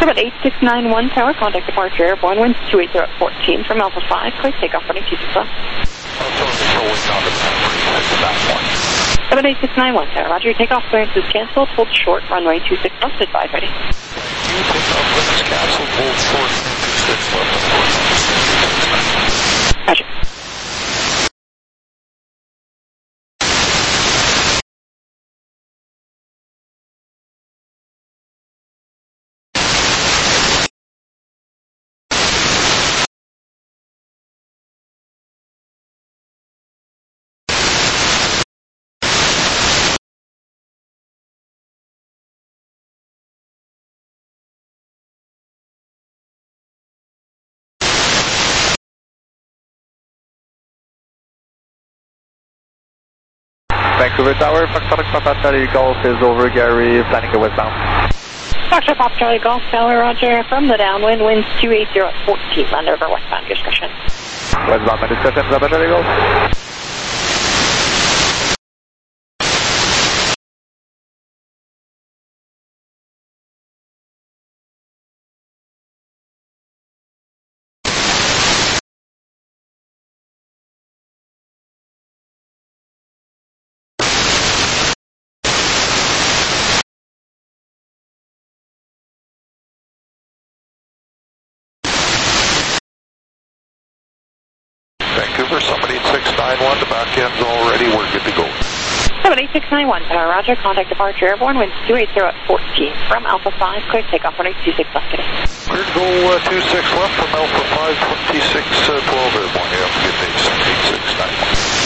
78691 tower, contact departure airborne, winds 280 at 14 from Alpha 5, clear takeoff running 26 left. Oh, 78691 tower, roger, your takeoff clearance is cancelled, hold short, runway 26 left, advise ready. takeoff clearance canceled, hold short, 26 left. Roger. Vancouver Tower, Foxtrot Papa Charlie Golf is over Gary, planning the westbound. Foxtrot Papa Charlie Golf Tower, roger, from the downwind, winds 280 at 14, land over westbound discretion. Westbound discretion, Papa Charlie Golf. Vancouver, somebody 691, the back end's all ready, we're good to go. 78691 tower, roger, contact departure airborne, winds 280 at 14 from Alpha 5, clear takeoff running 26 left today. Clear to go 26 left from Alpha 5, 26, 12 airborne. You have a good day, 78691.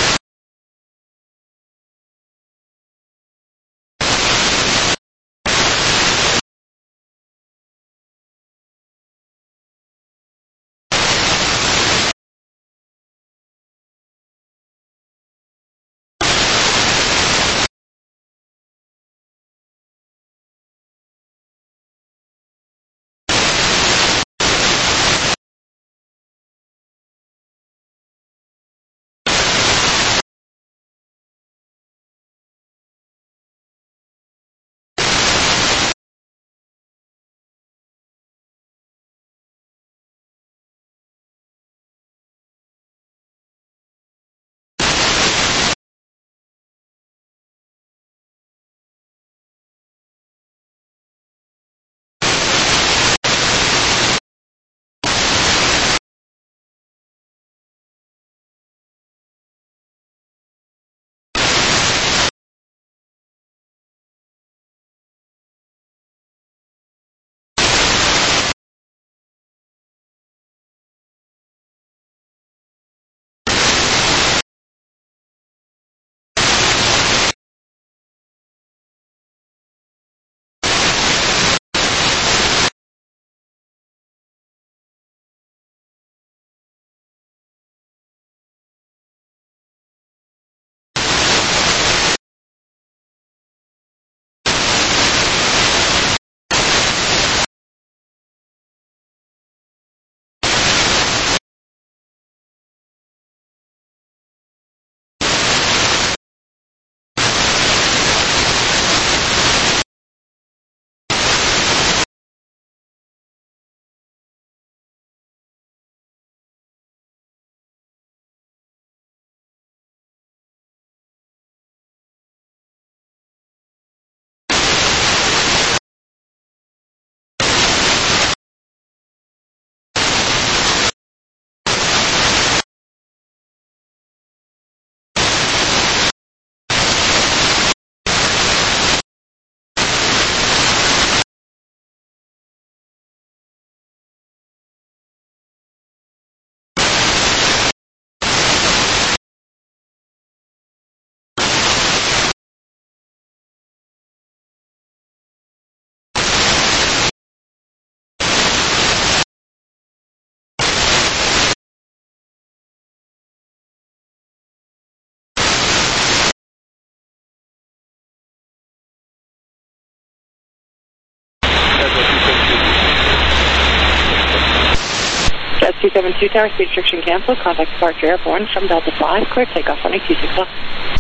Jet 272 tower, speed restriction cancelled, contact departure airborne from Delta 5, clear takeoff running 26 left.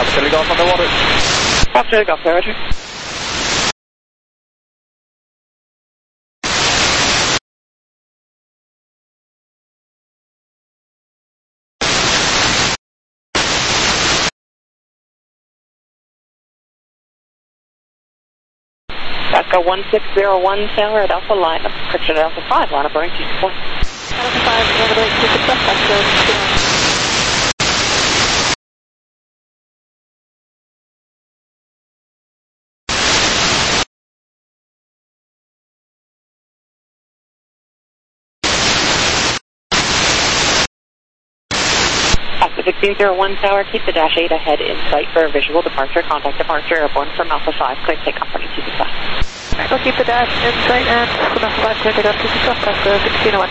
Chili Golf underwater. Chili Golf, Roger. Alaska 1601 tower at Alpha line up, correction at Alpha 5, line up running 264. Alpha 5, over to 264, Alaska 2. Alpha 1601 tower, keep the dash 8 ahead in sight for a visual departure. Contact departure airborne from Alpha 5, clear takeoff running 265. We'll keep the dash in sight and from Alpha 5, clear takeoff 265, Alaska 1601.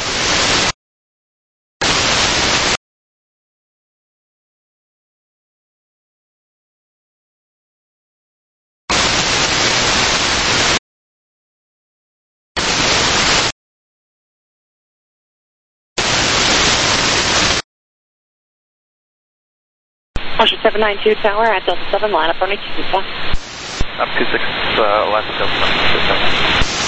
Ocean 792 tower at Delta 7, line up running 265. I'm 26, line up Delta 7.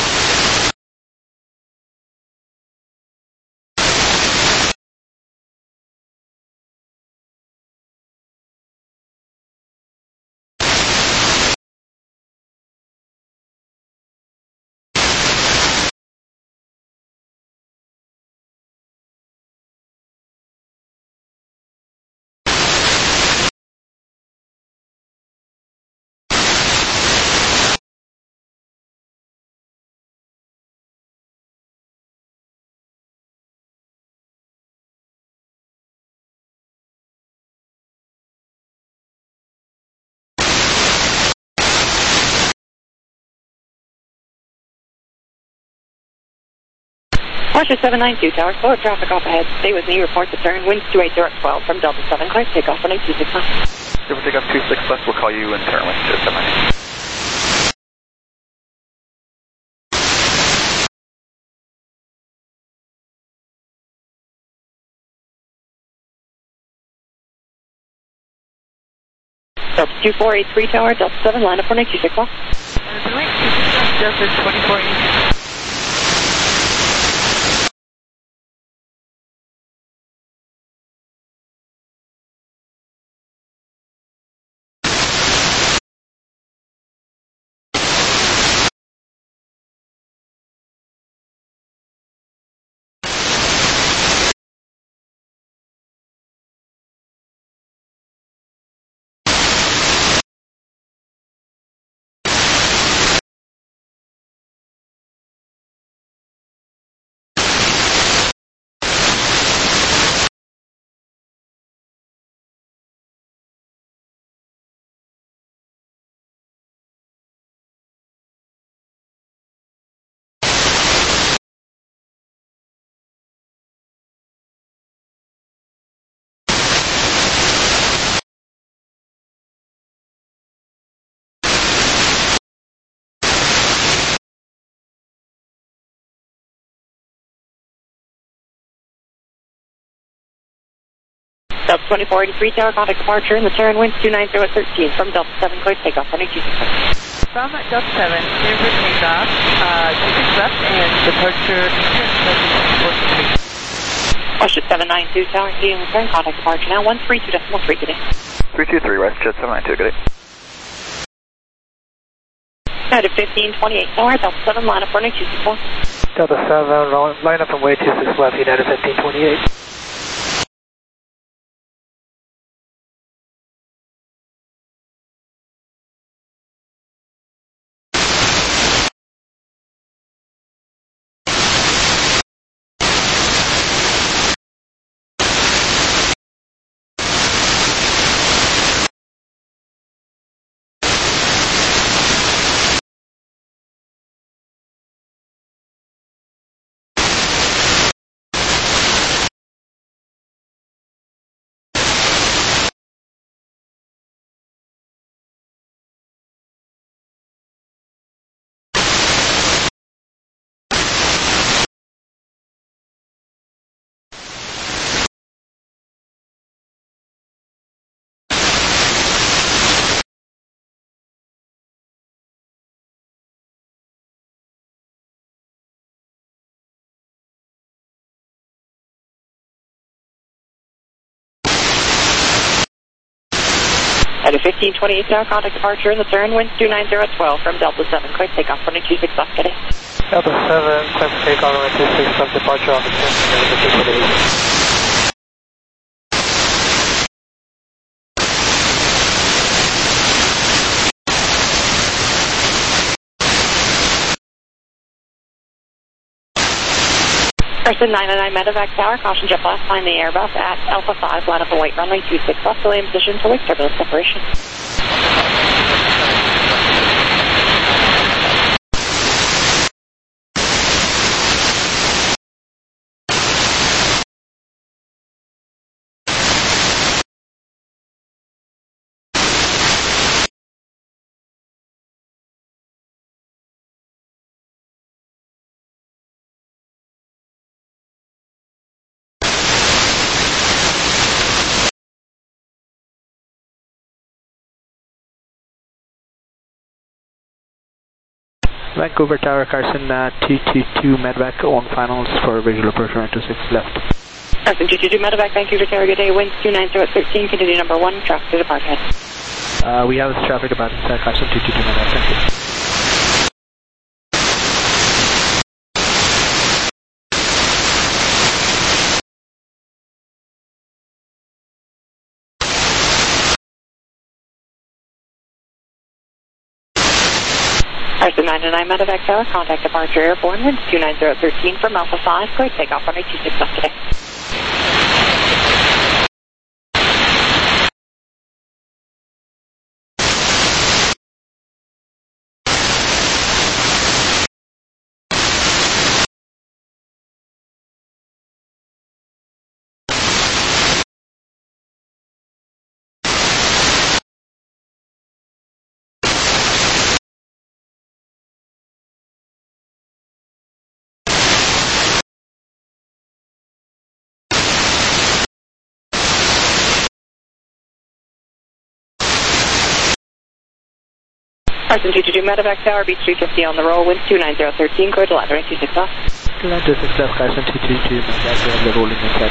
Ocean 792 tower, slower traffic off ahead. Stay with me, report the turn. Winds 280 at 12 from Delta 7, clear takeoff running 265. We'll take off 26 left, we'll call you and turn with 792. Delta 2483 tower, Delta 7, line up running 265. Delta 2483. Delta 2483 tower, contact departure in the turn, winds 290 at 13 from Delta 7, clear takeoff running 265. From Delta 7, clear for takeoff, 26 left and departure Ocean 792 tower, see in return, contact departure now, 132.3, good day. 323 West, Jet 792, good day. United 1528 tower, Delta 7, line up running 264. Delta 7, line up and way 26 left, United 1528. At a 1528 tower, contact departure in the turn, winds 290 at 12 from Delta 7, clear takeoff, runway 26 left today. Delta 7, clear for takeoff, runway 26 left, departure on the 10, Person 909 medevac tower, caution jet blast, find the Airbus at Alpha 5, line up a white runway 26 left, delay in position to wake turbulence separation. Vancouver Tower, Carson 222 medevac on finals for visual approach runway 26 left. Carson 222 medevac, Vancouver Tower, good day, winds 290 at 13, continue number 1, traffic to depart head. We have traffic departing Carson 222 medevac, thank you. Carson 909 medevac tower, contact departure airborne, winds 290 at 13 from Alpha 5, clear takeoff, runway 26 left today. Carson 222 medevac tower, beach 350 on the roll, winds 290 at 13, clear to land, runway 26 left. Land 26 left, Carson 222 medevac, we have the rolling ahead.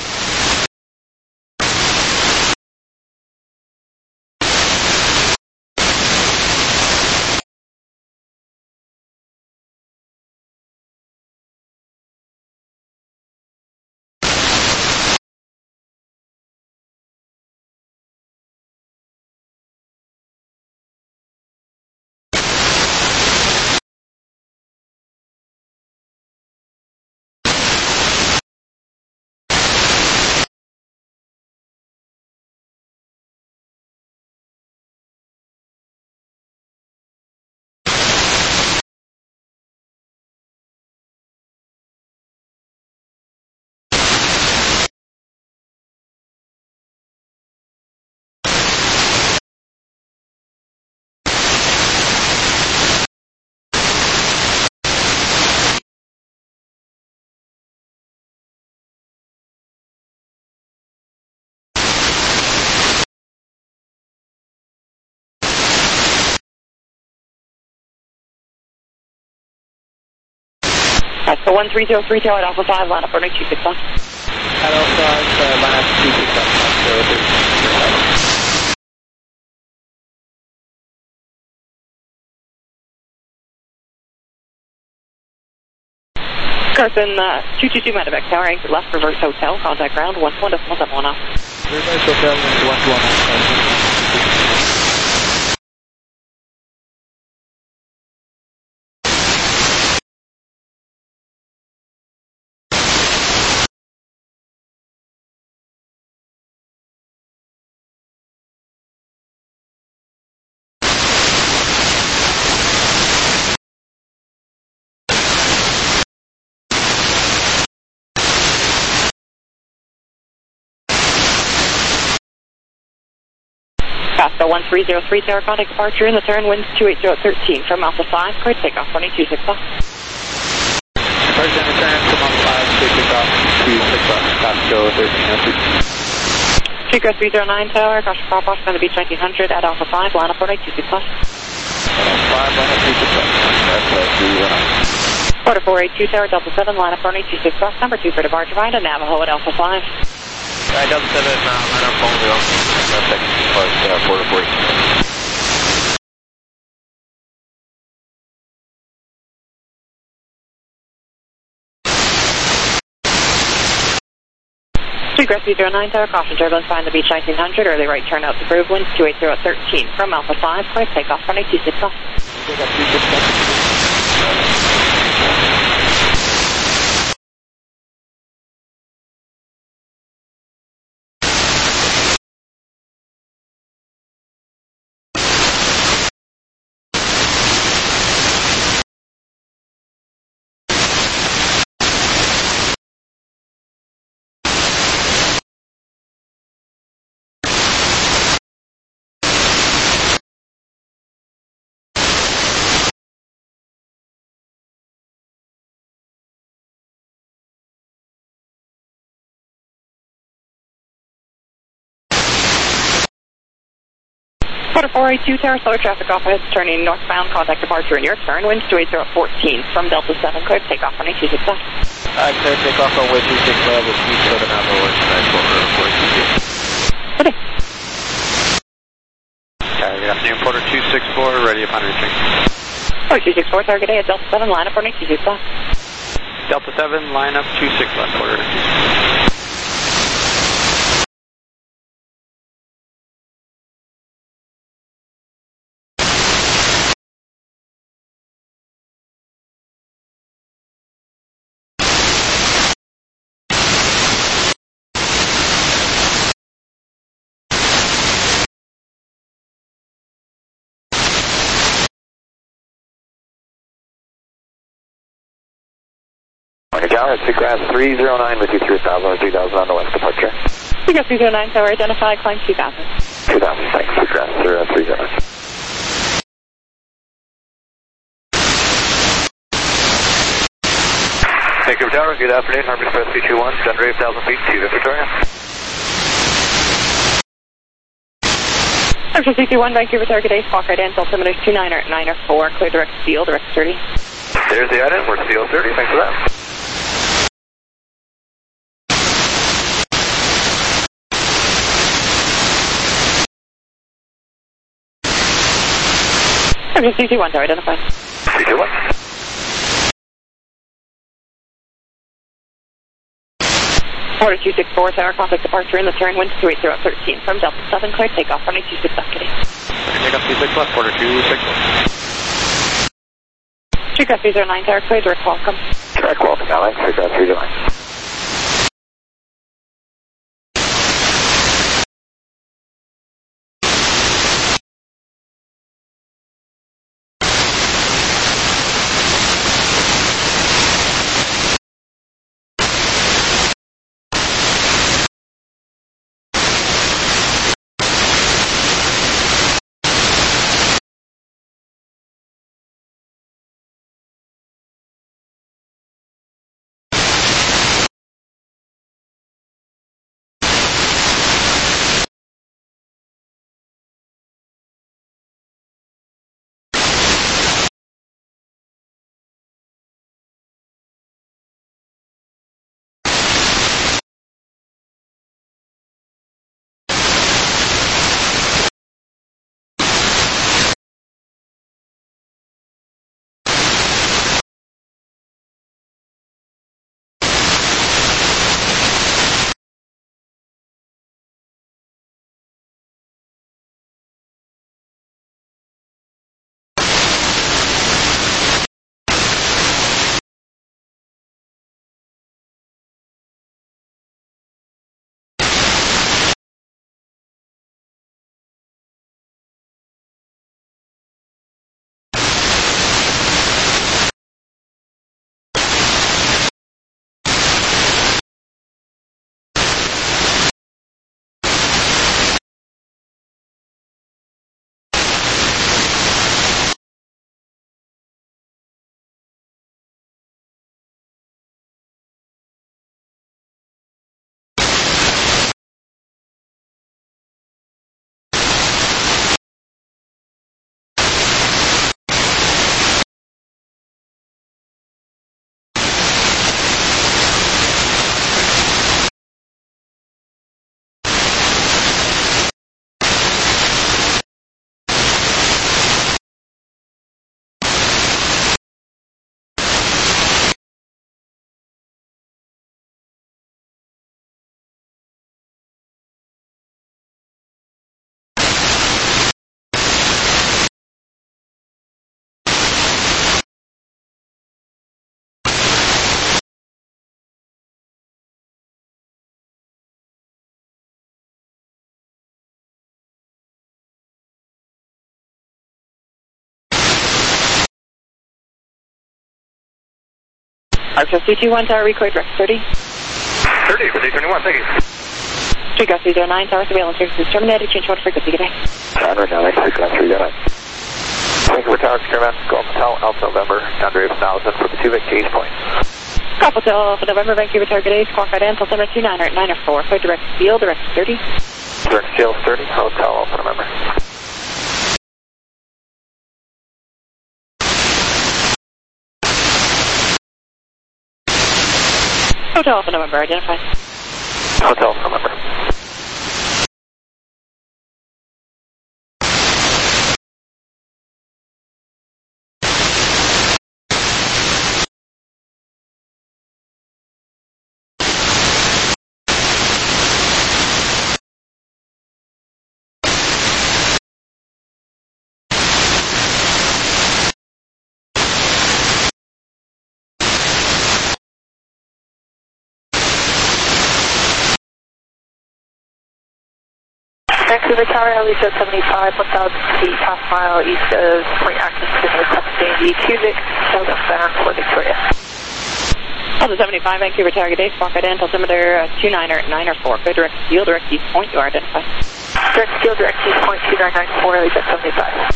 That's the 1303 tower at Alpha 5, line up runway 26 left. At Alpha 5, line up 26 left, Carson 222 medevac tower, anchor left, reverse hotel, contact ground, 11.1 off. Reverse hotel, 11.1 off. Costa 1303 tower, contact departure in the turn, winds 280 at 13 from Alpha 5, clear takeoff, runway 26 left. Departure in the turn from Alpha 5, clear takeoff, 26 left, Costa 1303. Chico 309 tower, caution power wash on the beach 1900 at Alpha 5, line up runway 26 left. Alpha 5, line up 26 left, that's 319. Quarter 482 tower, Delta 7, line up runway 26 left, number 2 for departure, find a Navajo at Alpha 5. Delta 7, line up only on second plus border 40. Rescue 09 Tower, caution turbulence behind the beach 1900, early right turnout approved, winds 280 at 13 from Alpha 5, clear takeoff, runway 26 off. Quarter 482 Tower, slower traffic off ahead, turning northbound, contact departure in your turn, winds 280 at 14 from Delta 7, clear takeoff, runway 26 off. Clear takeoff on way 26 level, speed 7 out of the tonight, Okay. Good afternoon, Porter 264, ready upon reaching. Porter 264, target A at Delta 7, line up, runway 26 off. Delta 7, line up 26 left, Porter 264. Tower, Seagrass 309 with you 3000 on the west departure. Seagrass 309 Tower, identified, climb 2000. 2000, thanks, Seagrass 309. Vancouver Tower, good afternoon, Harmony Express 321, Thunder 8,000 feet, 2 Victoria. Central C21, Vancouver target A, squawk right in, altimeter 29 or 9 or 4, clear direct steel, direct 30. There's the item, we're steel 30, thanks for that. C21 Tower, identified. C21. Porter 264 Tower, contact departure in the turn, winds 280 at 13 from Delta 7, clear takeoff, runway 26 off, Kitty. Takeoff 26 left, Porter 264. Seagrass 309 Tower, clear direct welcome. Direct welcome, Alex, Seagrass 309. Archer 321 Tower, record direct 30. 30 for Z21, thank you. Street Gas 309 Tower, surveillance services terminated, change order frequency, good day. Roger, now next week on 309. Thank you for Tower Secure Golf Hotel, Alpha November, Boundary of 1000 for the 2 Vic East Point. Golf Hotel for November, Vancouver Target Ace, Squawk Right Antel, Center 290904, clear direct seal, direct 30. Direct seal 30, Hotel Alpha November. Hotel Alpha November, identified. Hotel Alpha November. Vancouver Tower, Alicia 75, 1,000 feet, half mile east of Point Atkins, Sandy, 2 Vic, Delta bound for Victoria. Delta 75, Vancouver Target Ace, Squawk Right Antel, Altimeter 290904, clear direct seal, direct east point, you are identified. Direct seal, direct east point, 2994, Alicia 75.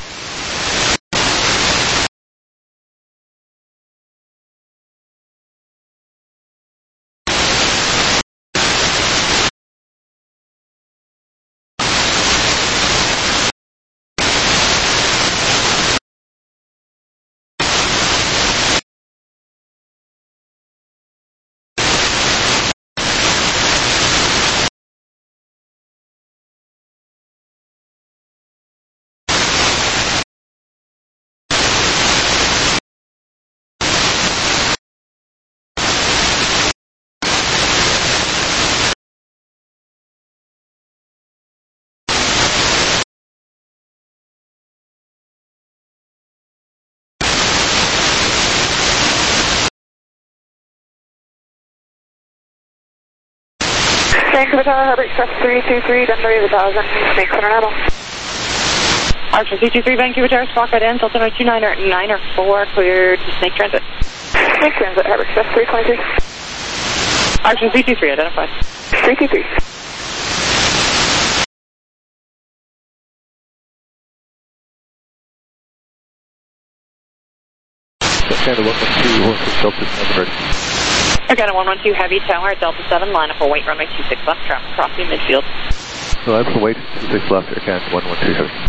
Vancouver Tower, Harbor Express 323, Boundary of 1000, Snake Center, Archer 323, Vancouver Tower, Squawk Right Antel, Altimeter 290904, clear to Snake Transit. Snake Transit, Harbor Express 323. Archer 323, identified. 323. Canada 112, Delta 7 ready. Canada 112, Heavy Tower, Delta 7, line up for weight, runway 26 left, traffic crossing midfield. So I'm for weight 26 left, Air Canada 112 Heavy.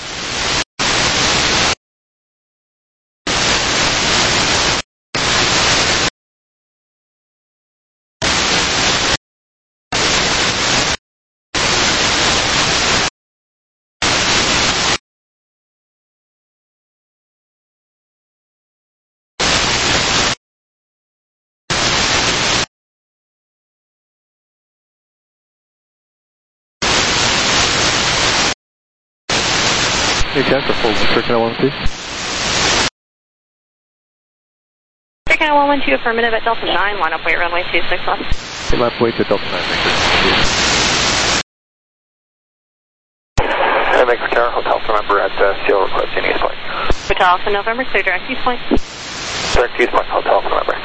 Any chance of full for Canada 112? Canada 112, affirmative at Delta 9, line up weight, runway 26 left. Okay, line up weight at Delta 9, thank you. And Vancouver Tower, Hotel Alpha November at seal requesting East Point. Hotel Alpha November, clear direct East Point. Direct East Point, Hotel Alpha November.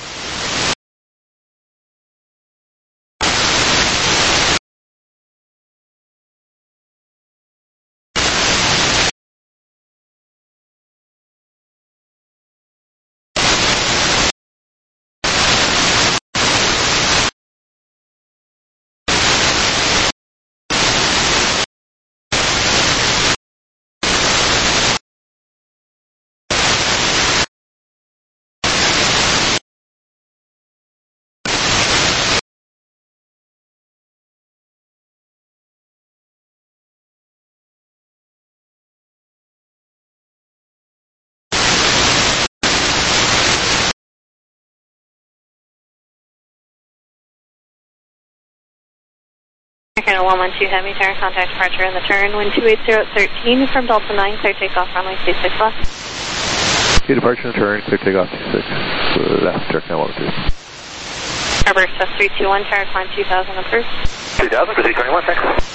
Canada 112, Heavy Tower, contact departure in the turn, wind 28013 from Delta 9, clear takeoff, runway 26 left. Okay, departure and turn, clear takeoff 26 left, Air Canada 112. Harbor Express 321, Tower climb 2000 approved. 2000 for Z21, thanks.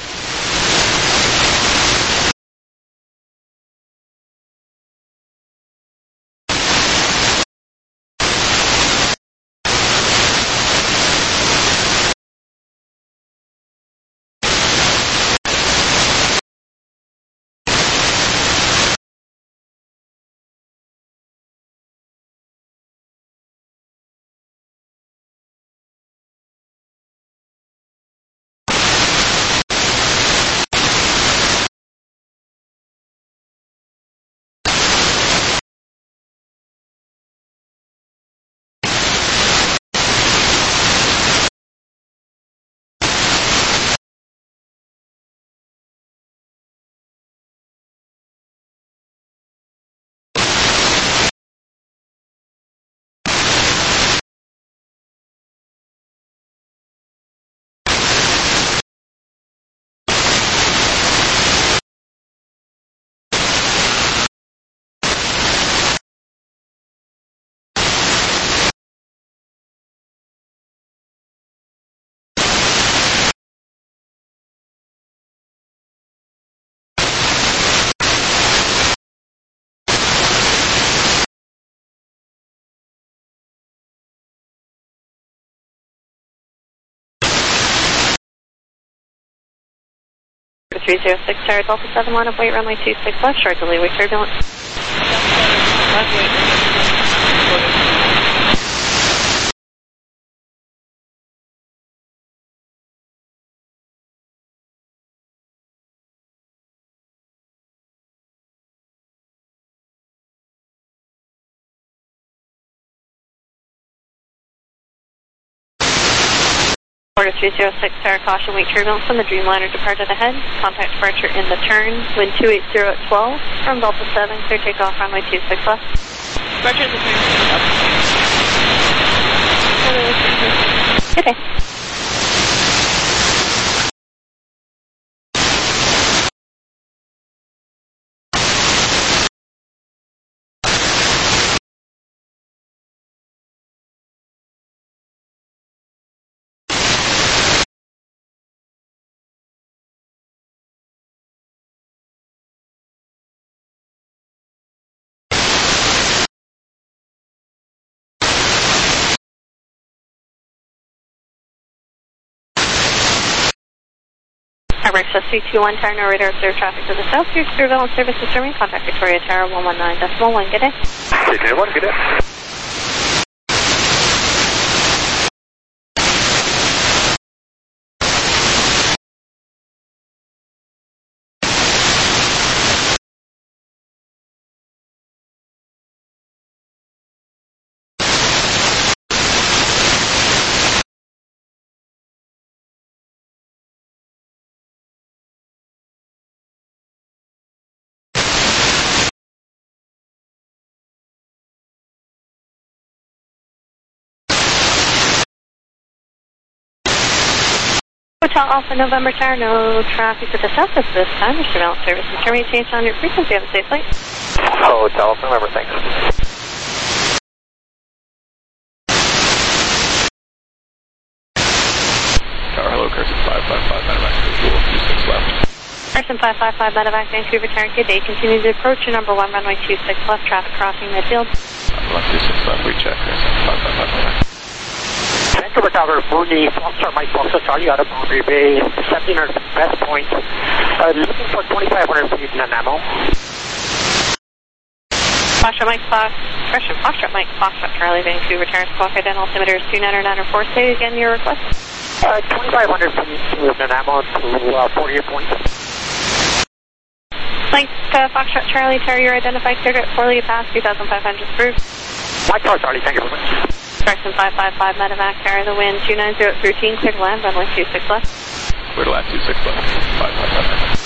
306 Tower Delta 7, line up, wait, runway 26 left, short delay, wait, turbulence. Order 306 Tower, caution, wait, turbulence from the Dreamliner departed ahead. Contact departure in the turn, wind 280 at 12, from Delta 7, clear takeoff, runway 26 left. Departure in the turn. Okay. Emirates SC21 Tower, no radar observed traffic to the south. Your surveillance service is terminating. Contact Victoria Tower 119.1. Good day. Victoria 1, good day. Hotel Alpha November Tower, no traffic to the south at this time. Your surveillance service is terminating. Change on your frequency. Have a safe flight. Hotel Alpha November, thanks. Tower, hello, Carson 555, medevac, visual 26 left. Carson 555, medevac, Vancouver Tower, good day. Continue to approach your number 1, runway 26 left, traffic crossing midfield. 126 left, we check, Carson 555, medevac. Vancouver Tower, Mooney, Foxtrot Mike Foxtrot Charlie out of Boundary Bay, 1700 West Point, looking for 2,500 feet in Nanaimo. Foxtrot Mike Foxtrot Charlie, Vancouver Tower, squawk ID altimeter is 29904. Say again your request. 2,500 feet to Nanaimo to Portier Point. Mike Foxtrot Charlie, Tower, your identified cleared at Forley Pass, 2,500 through. Mike Foxtrot Charlie, thank you very much. Carson 555, medevac, Tower, the wind 290 at 13, clear to land, runway 26 left. Clear to land 26 left, 555.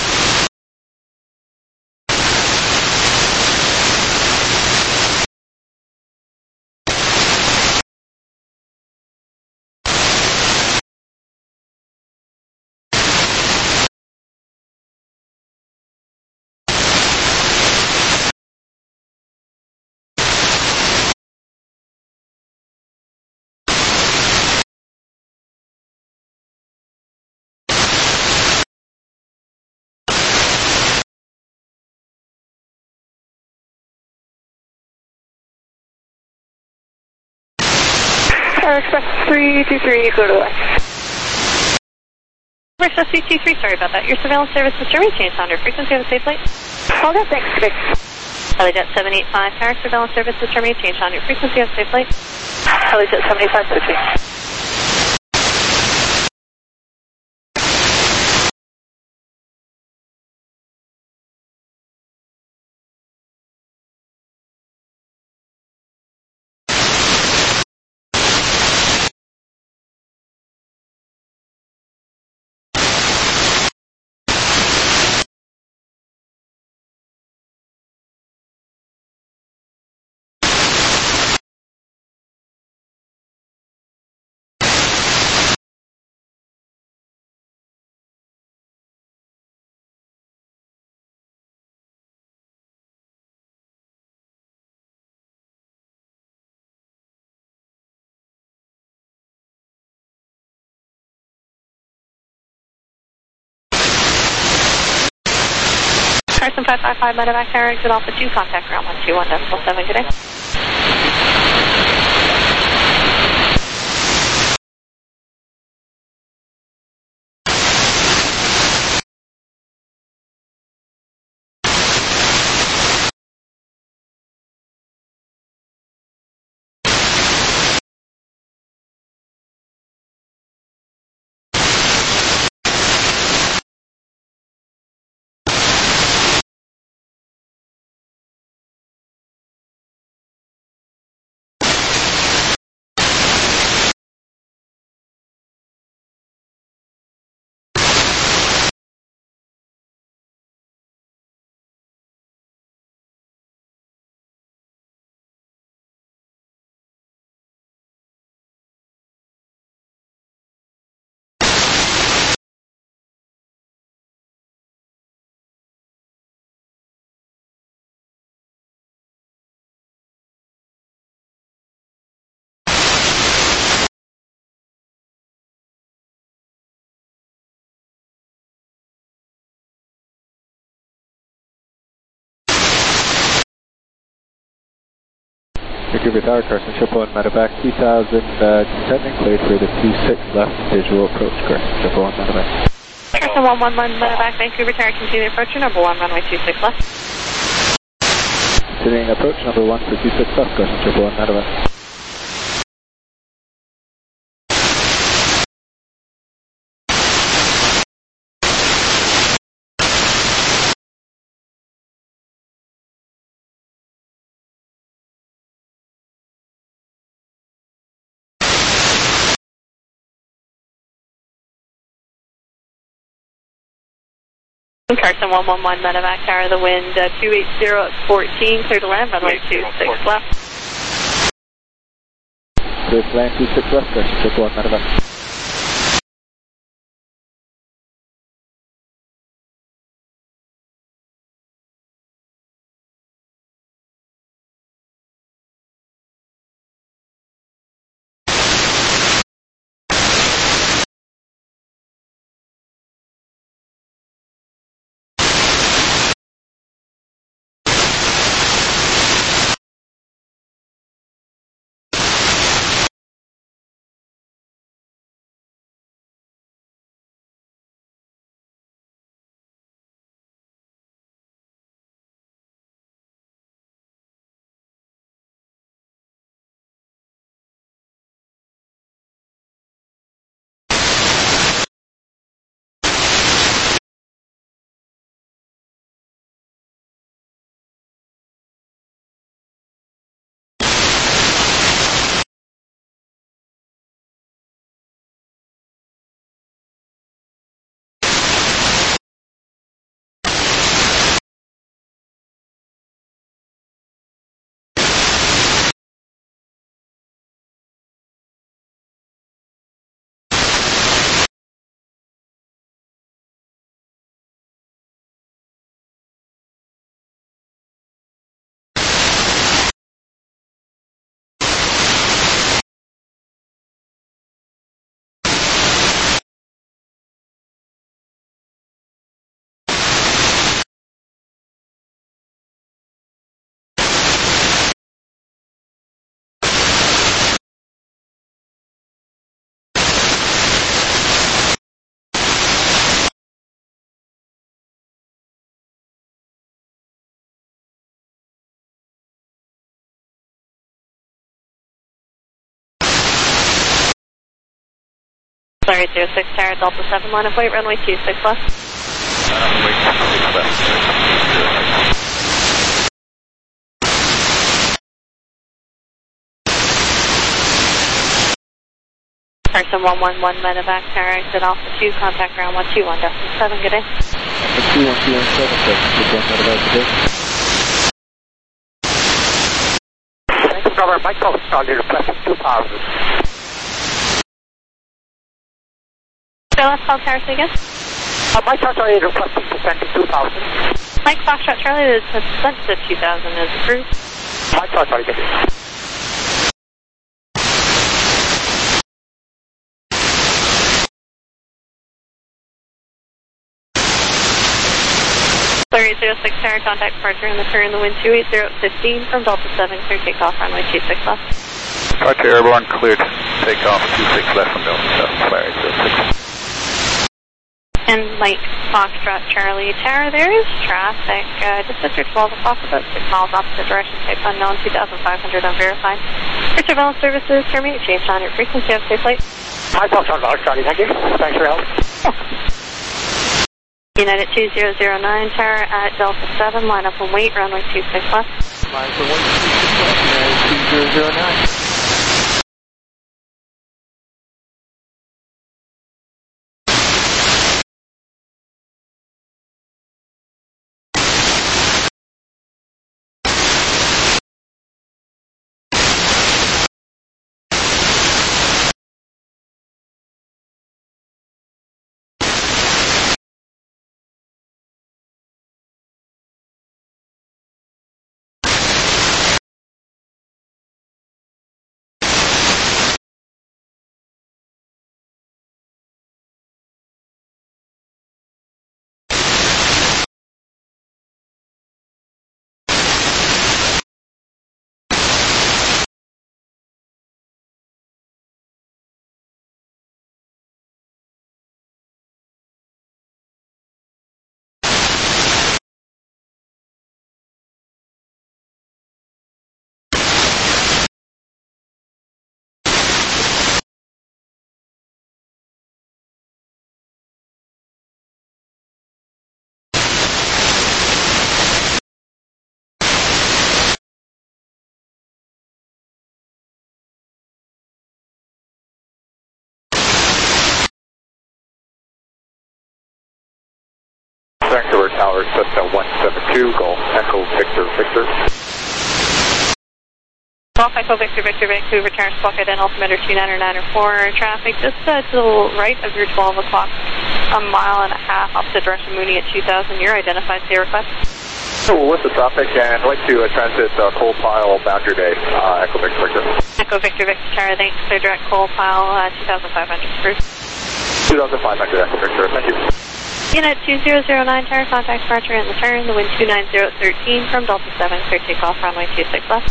Express 323, go to left. Express C23, sorry about that. Your surveillance service is terminating. Change sounder frequency. Have a safe flight. All good, thanks. Good. Helijet 785 Tower, surveillance service is terminating. Change on your frequency. Have a safe flight. Helijet 785, switching. Carson 555, medevac, Tower, exit Alpha 2, contact ground 121.7, good day. Vancouver Tower, Carson, Triple One, medevac 2000, descending, cleared for the 26 left, visual approach, Carson, Triple One, medevac. Carson 111, medevac, Vancouver Tower, continue approach, number 1, runway 26 left. Continuing approach, number 1 for 26 left, Carson, Triple One, medevac. Carson 111, medevac, tower, the wind 280 at 14, clear to land, runway 26 left. Clear to land 26 left, Carson, Triple One, medevac. Sorry, 06 tower, Delta 7, line of wait, runway 26 left. Line of wait, 26 left. Carson 111, medevac, tower, exit Alpha 2, contact ground 121.7, good day. Alpha 2, 121.7, Carson, Triple One, medevac, good day. Thank you, Governor. Mike Pulse, Charlie, requesting 2000. Left call tower, say again. Mike Charlie, requesting descent to 2000. Mike Foxtrot Charlie, the descent to 2000 is approved. Mike Charlie, get it. Sorry, 06 tower, contact departure in the current, the wind 280 at 15 from Delta 7, clear takeoff, runway 26 left. Departure airborne, cleared. Takeoff 26 left from Delta 7, flyer 06. And Mike Foxtrot Charlie Tower, there is traffic just after 12 o'clock, about 6 miles opposite direction, type unknown, 2,500 unverified. For surveillance services, terminate, change on your frequency, have a safe flight. Mike Pulse, Charlie, thank you. Thanks for your help. United 2009 tower at Delta 7, line up and wait, runway 26 left. Line for 126 left, United 2009. Tower, Cessna 172, Golf Echo Victor Victor. Golf Echo Victor Victor Vancouver, Terrace Bucket and altimeter 29904. Traffic just to the right of your 12 o'clock, a mile and a half opposite direction, Mooney at 2000. You're identified to your request. So what's the traffic? And I'd like to transit coal pile Boundary Bay, Echo Victor Victor. Echo Victor Victor, Tower, thanks. Clear direct coal pile, 2,500 cruise. 2,500 Echo Victor, thank you. Unit 2009, tower, contact departure and the turn, the wind 29013 from Delta 7, clear takeoff, runway 26 left.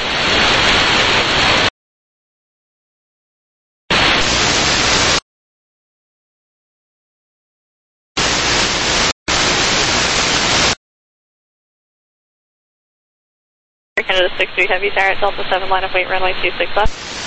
Canada 63 Heavy Tower at Delta 7, line of weight, runway 26 left.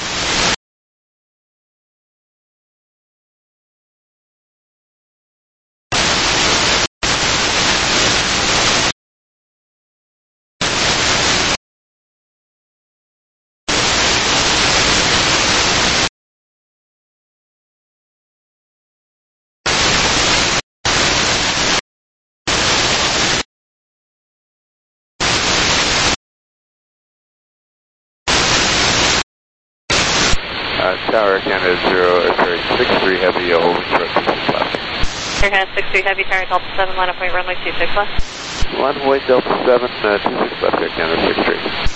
Tower Canada 63 Heavy, holding short 26 left. Canada 63 Heavy Tower, Delta 7, line of weight, runway 26 left. Line of weight, Delta 7, 26 left, Air Canada 63.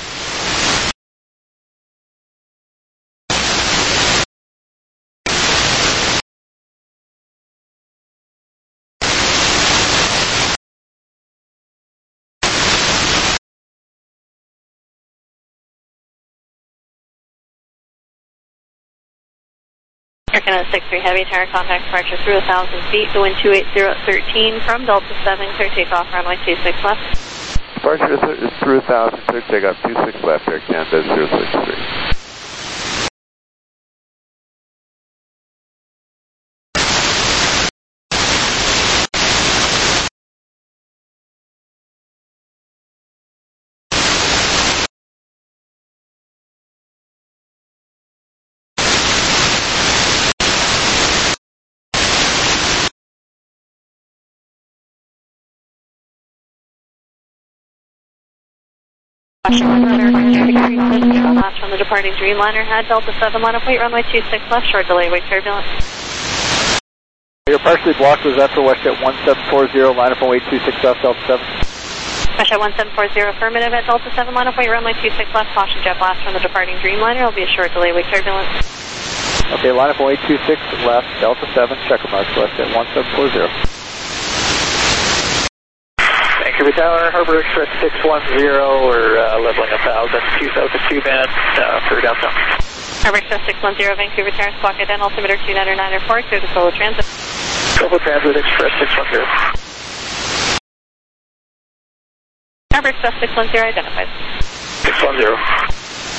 Air Canada 63 Heavy Tower, contact departure through 1,000 feet, the wind 28013 from Delta 7, clear takeoff, runway 26 left. Departure is through 1,000, clear takeoff 26 left, Air Canada 063. Last from the departing Dreamliner had Delta 7, line of weight, runway 26 left, short delay, wake turbulence. You're partially blocked with Zephyr West at 1740, line up on weight 26 left, Delta 7. West at 1740, affirmative at Delta 7, line of weight, runway 26 left, caution jet blast from the departing Dreamliner, will be a short delay, wake turbulence. Okay, line up on weight 26 left, Delta 7, checker marks west at 1740. Vancouver Tower, Harbor Express 610, we're leveling 1,000, 2002 band for downtown. Harbor Express 610, Vancouver Tower, squawk again, altimeter 29904, clear to Solo Transit. Solo Transit Express 610. Harbor Express 610 identified. 610.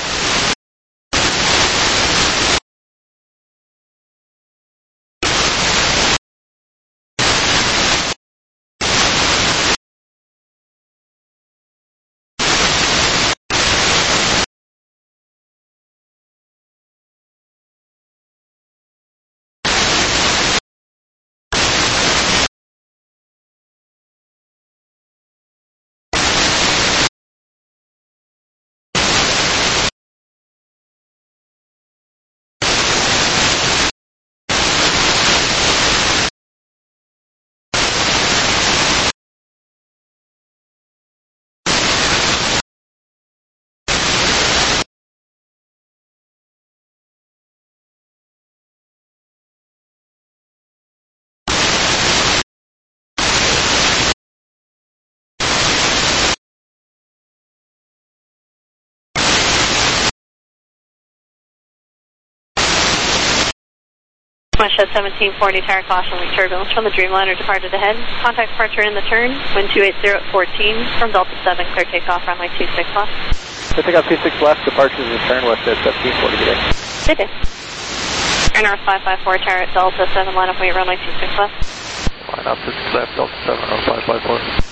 Shed 1740, tower caution, weak turbulence from the Dreamliner departed ahead. Contact departure in the turn, wind 28014 from Delta 7, clear takeoff, runway 26 left. Clear takeoff 26 left, departure in the turn west at 1740 today. Good day. Air North 554, tower at Delta 7, line up weight, runway 26 left. Line up 26 left, Delta 7, runway 554.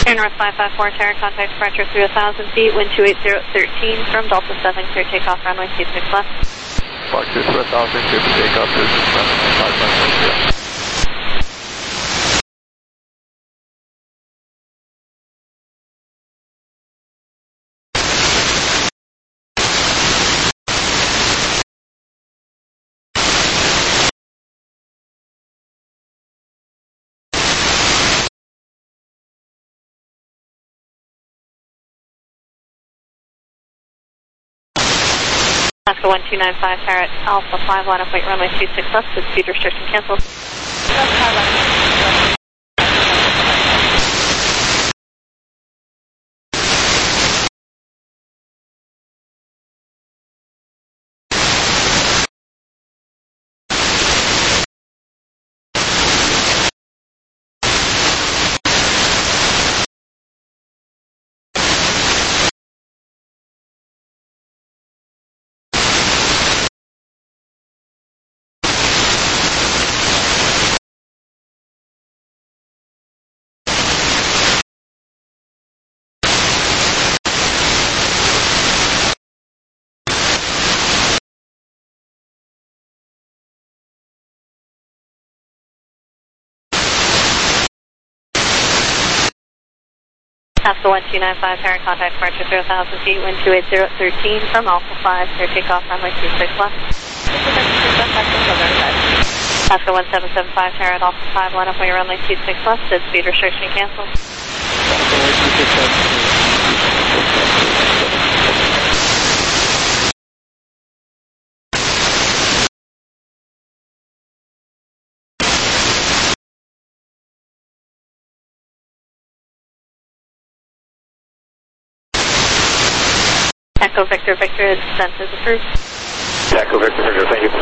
Air North 554, tower contact departure through 1,000 feet, wind 28013 from Delta 7, clear takeoff, runway 26 left. Departure through 1,000, clear to takeoff, 26 left, 5 left, 0. Alaska 1295, tower at Alpha 5, line up, wait, runway 26 left, with speed restriction canceled. Alaska 1295, tower contact departure through 1,000 feet, wind 28013 from Alpha 5, clear takeoff, runway 26 left. Alaska 1775, tower at Alpha 5, line up, wait, runway 26 left, with speed restriction canceled. Echo Victor Victor, descent is approved. Echo Victor Victor, thank you.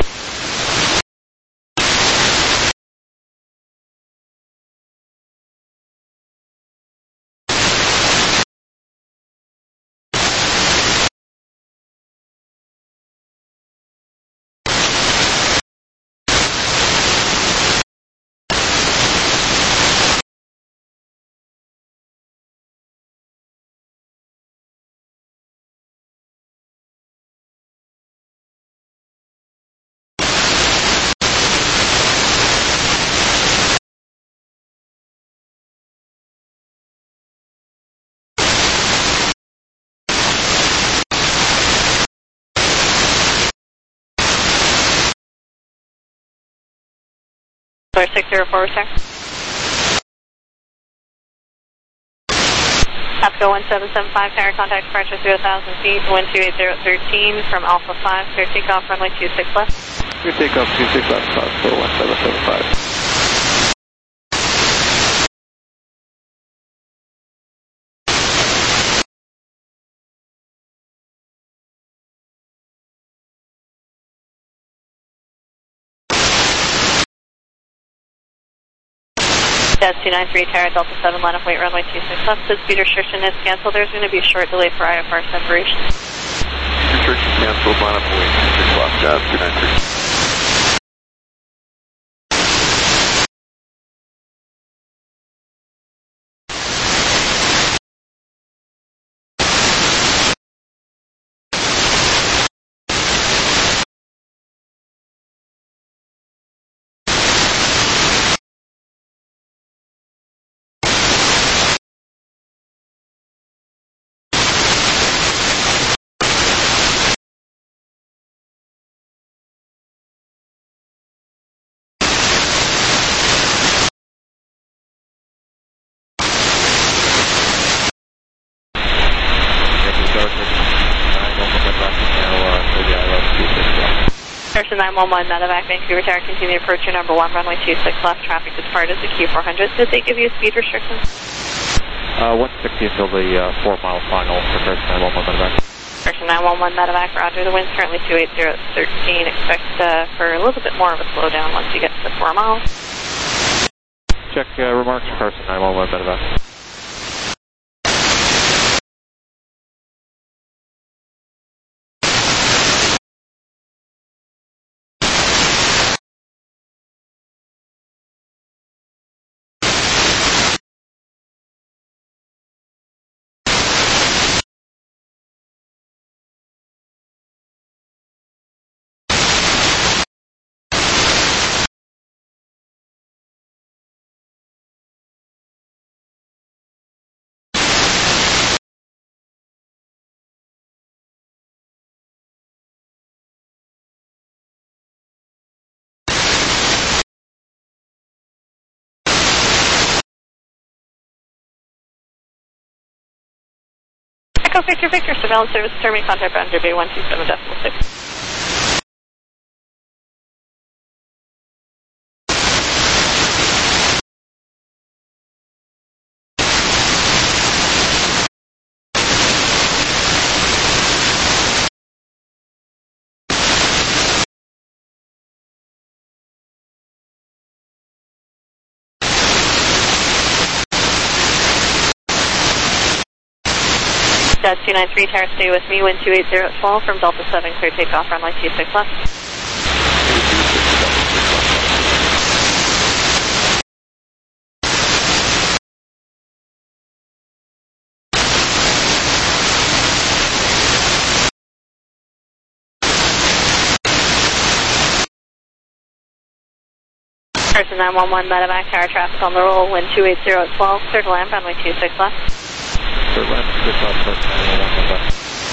Solar 604, return. Alaska 1775, tower contact departure through 1,000 feet, wind 28013 from Alpha 5, clear takeoff, runway 26 left. Clear takeoff, 26 left, Alaska 1775. Jazz 293, tower at Delta 7, line up, wait, runway 26 left, the speed restriction is canceled. There's going to be a short delay for IFR separation. Restriction canceled, line up, wait, 26 left, Jazz 293. Person 911, medevac, Vancouver Tower, continue to approach your number 1, runway 26 left, traffic is part of the Q400. Did they give you a speed restriction? 160 until the 4-mile final for person 911 medevac. Person 911, medevac, roger. The wind's currently 28013. Expect for a little bit more of a slowdown once you get to 4 miles. Check remarks for person 911 medevac. Echo Victor Victor, surveillance service, terminate contact boundary bay 127.6. Jazz 293, tower, stay with me, wind 280 at 12 from Delta 7, clear takeoff, runway 26 left. Person 911, medevac, tower traffic on the roll, wind 280 at 12, clear to land, runway 26 left. Third line, switch off, first 911 left.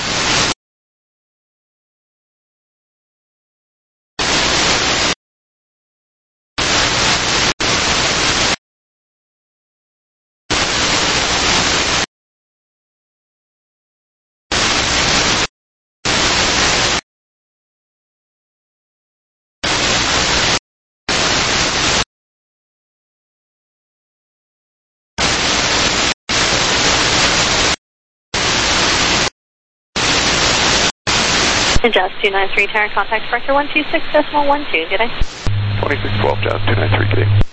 Jazz 293, tower, contact departure 126.12, good day. 2612, Jazz 293, good day.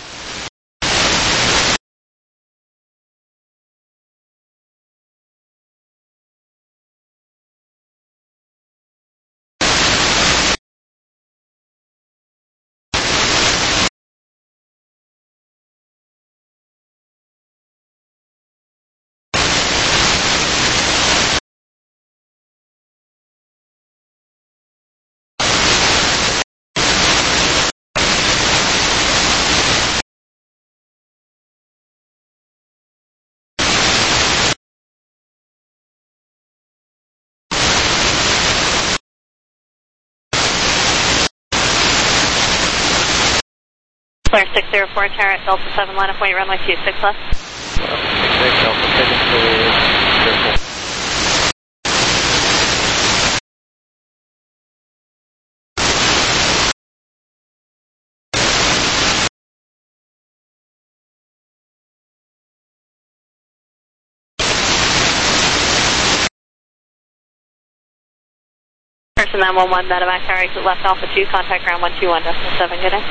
Clear 604, tower at Delta 7, line up, wait, runway 26 left. 6 Delta 7, careful. Person 911, medevac, tower, exit left Alpha 2, contact ground 121.7, good day.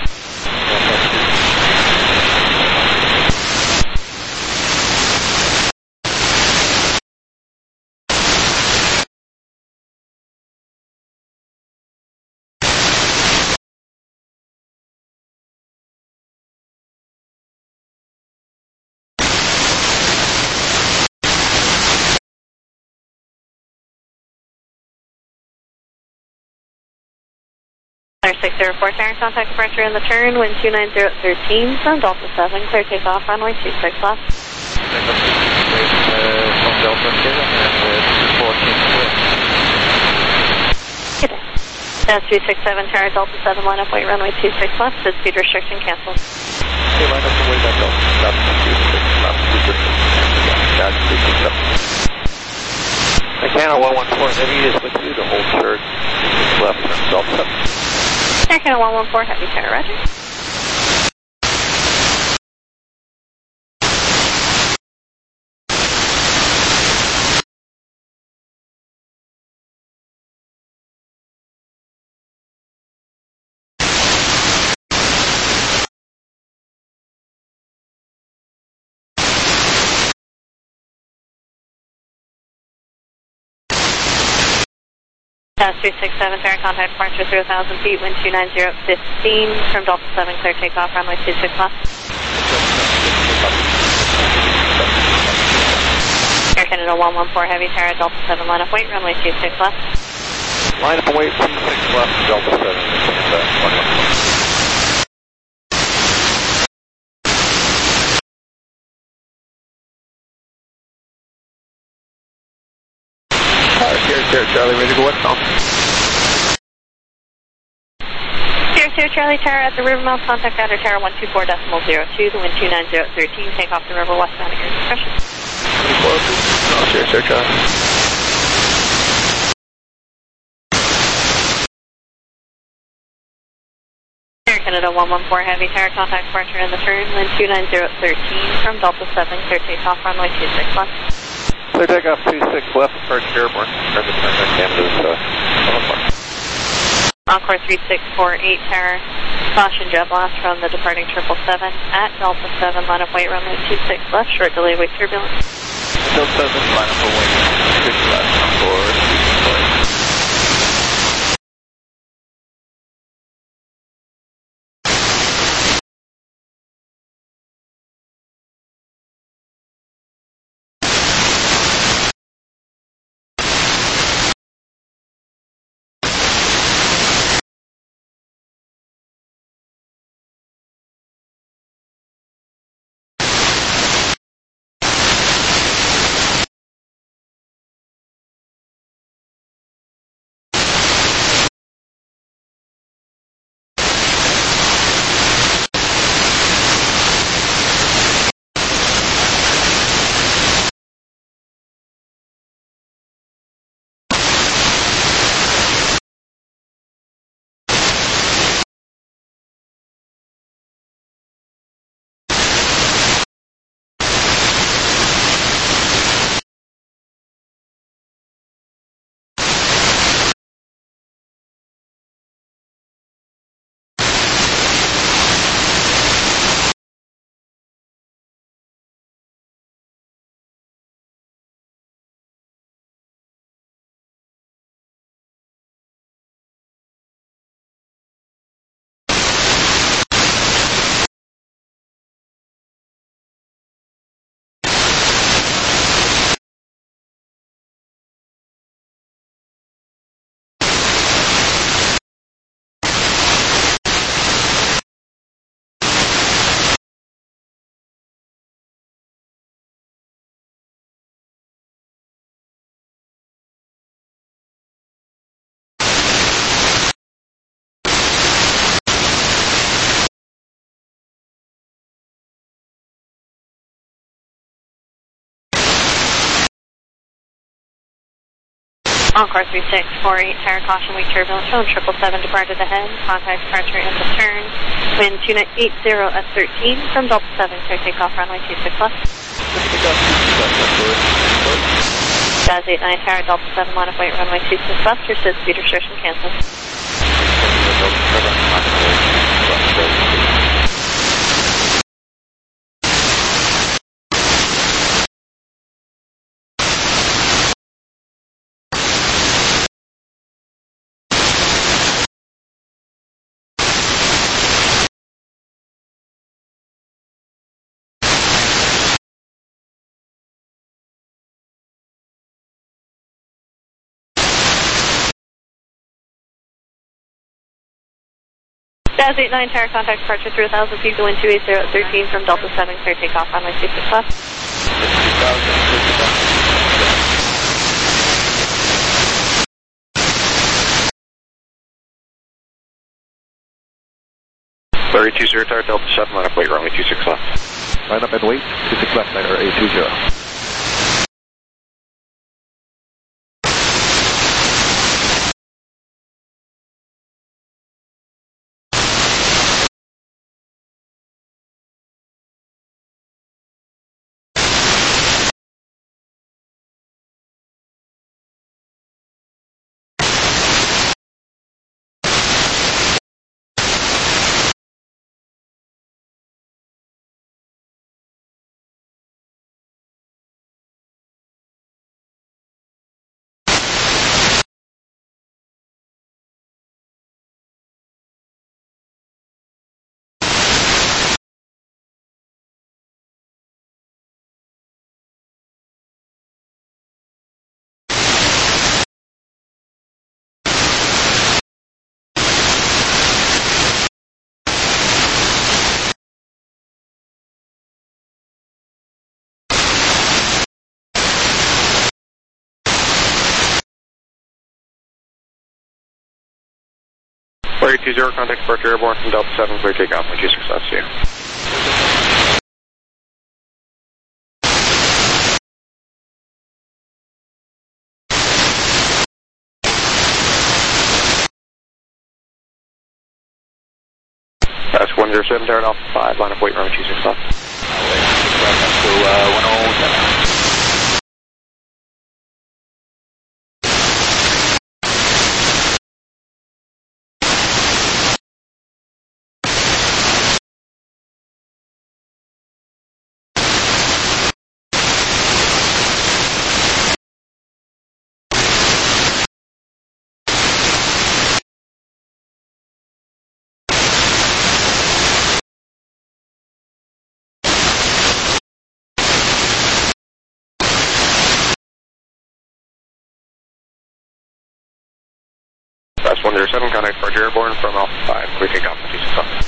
Clear 604, tower, contact departure in the turn, wind 290 at 13 from Delta 7, clear takeoff, runway 26 left. From Delta 7 and 214 clear. Good day. Jazz 267, tower, Delta 7, line up, wait, runway 26 left, said speed restriction canceled. Okay, line up and wait at Delta 7, 26 left, speed restriction canceled, Jazz 267. Mechanical 114 Heavy is with you to hold short left from Delta 7. Mechanical 114 Heavy, tower, roger. Jazz 367, tower, contact departure 3,000 feet, wind 290 at 15 from Delta 7, clear takeoff, runway 26 left. Air Canada 114 Heavy, tower, Delta 7, line up, wait, runway 26 left. Line up and wait, 26 left, Delta 7, Sierra Charlie, ready to go westbound. Sierra Charlie, tower at the river mouth, contact outer tower 124.02, the wind 290 at 13, take off the river westbound at your discretion. 24, Serious air traffic. Air Canada 114 Heavy, tower contact departure in the turn, wind 29013 from Delta 7, clear takeoff runway 26 left. Clear takeoff 26 left, departure airborne. Start the turn back Canada's 114. Encore 3648 tower, caution jet blast from the departing 777 at Delta 7, line of weight runway 26 left, short delay with turbulence. Delta 7, line of weight 26 left, for 26. Encore 3648 tower, caution weak turbulence from 777 departed ahead, contact departure in the turn, wind 280 at 13 from Delta 7, clear takeoff runway 26 left. Jazz 89 tower, Delta 7, line of weight runway 26 left, your speed restriction cancelled. Jazz 89 tower, contact departure through 1,000 feet to wind 280 at 13 from Delta 7, clear takeoff runway 26 left. 3020 tower, Delta 7, line up weight runway 26 left. Line up and wait, 26 left, Niner A20. Flurry 20, contact departure airborne from Delta 7, clear takeoff, 26 left, see you. 107, Tower Alpha 5, line up, wait, runway 26 left. Back up to 107. That's 107, contact departure airborne from Alpha 5, clear takeoff, 26 left.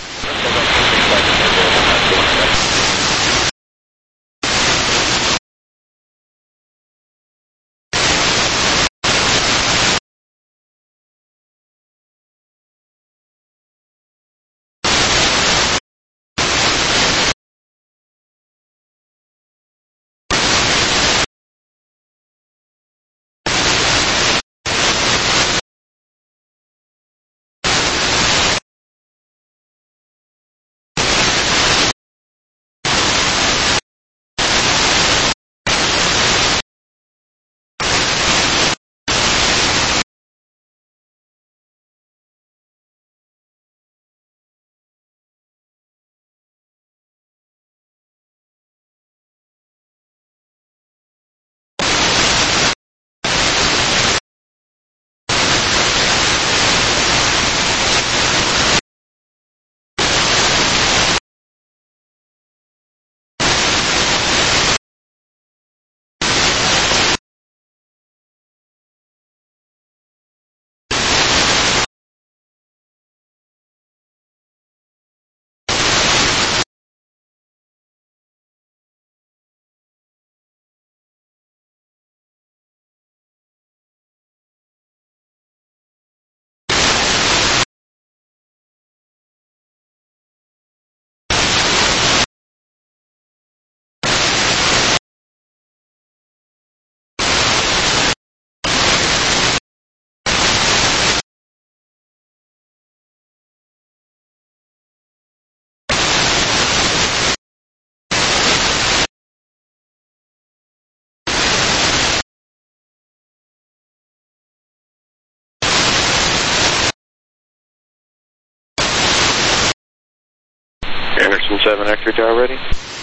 Anderson 7, X-ray tower ready.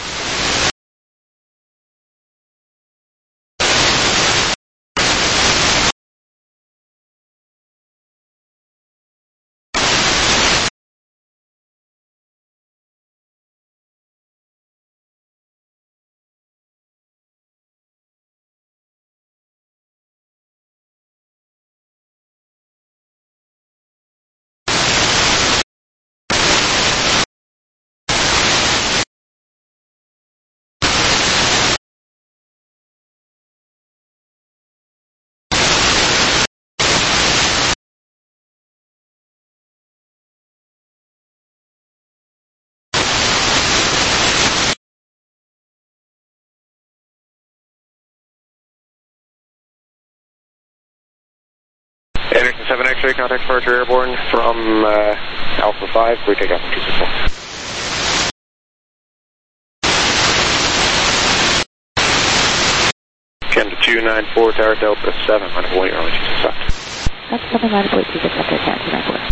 Anderson 7 X-ray, contact departure airborne from Alpha 5, clear takeoff, 264. Ken to 294, Tower Delta 7, line of wait, runway 26 left. That's 7, line of wait, 26 left, Ken 294.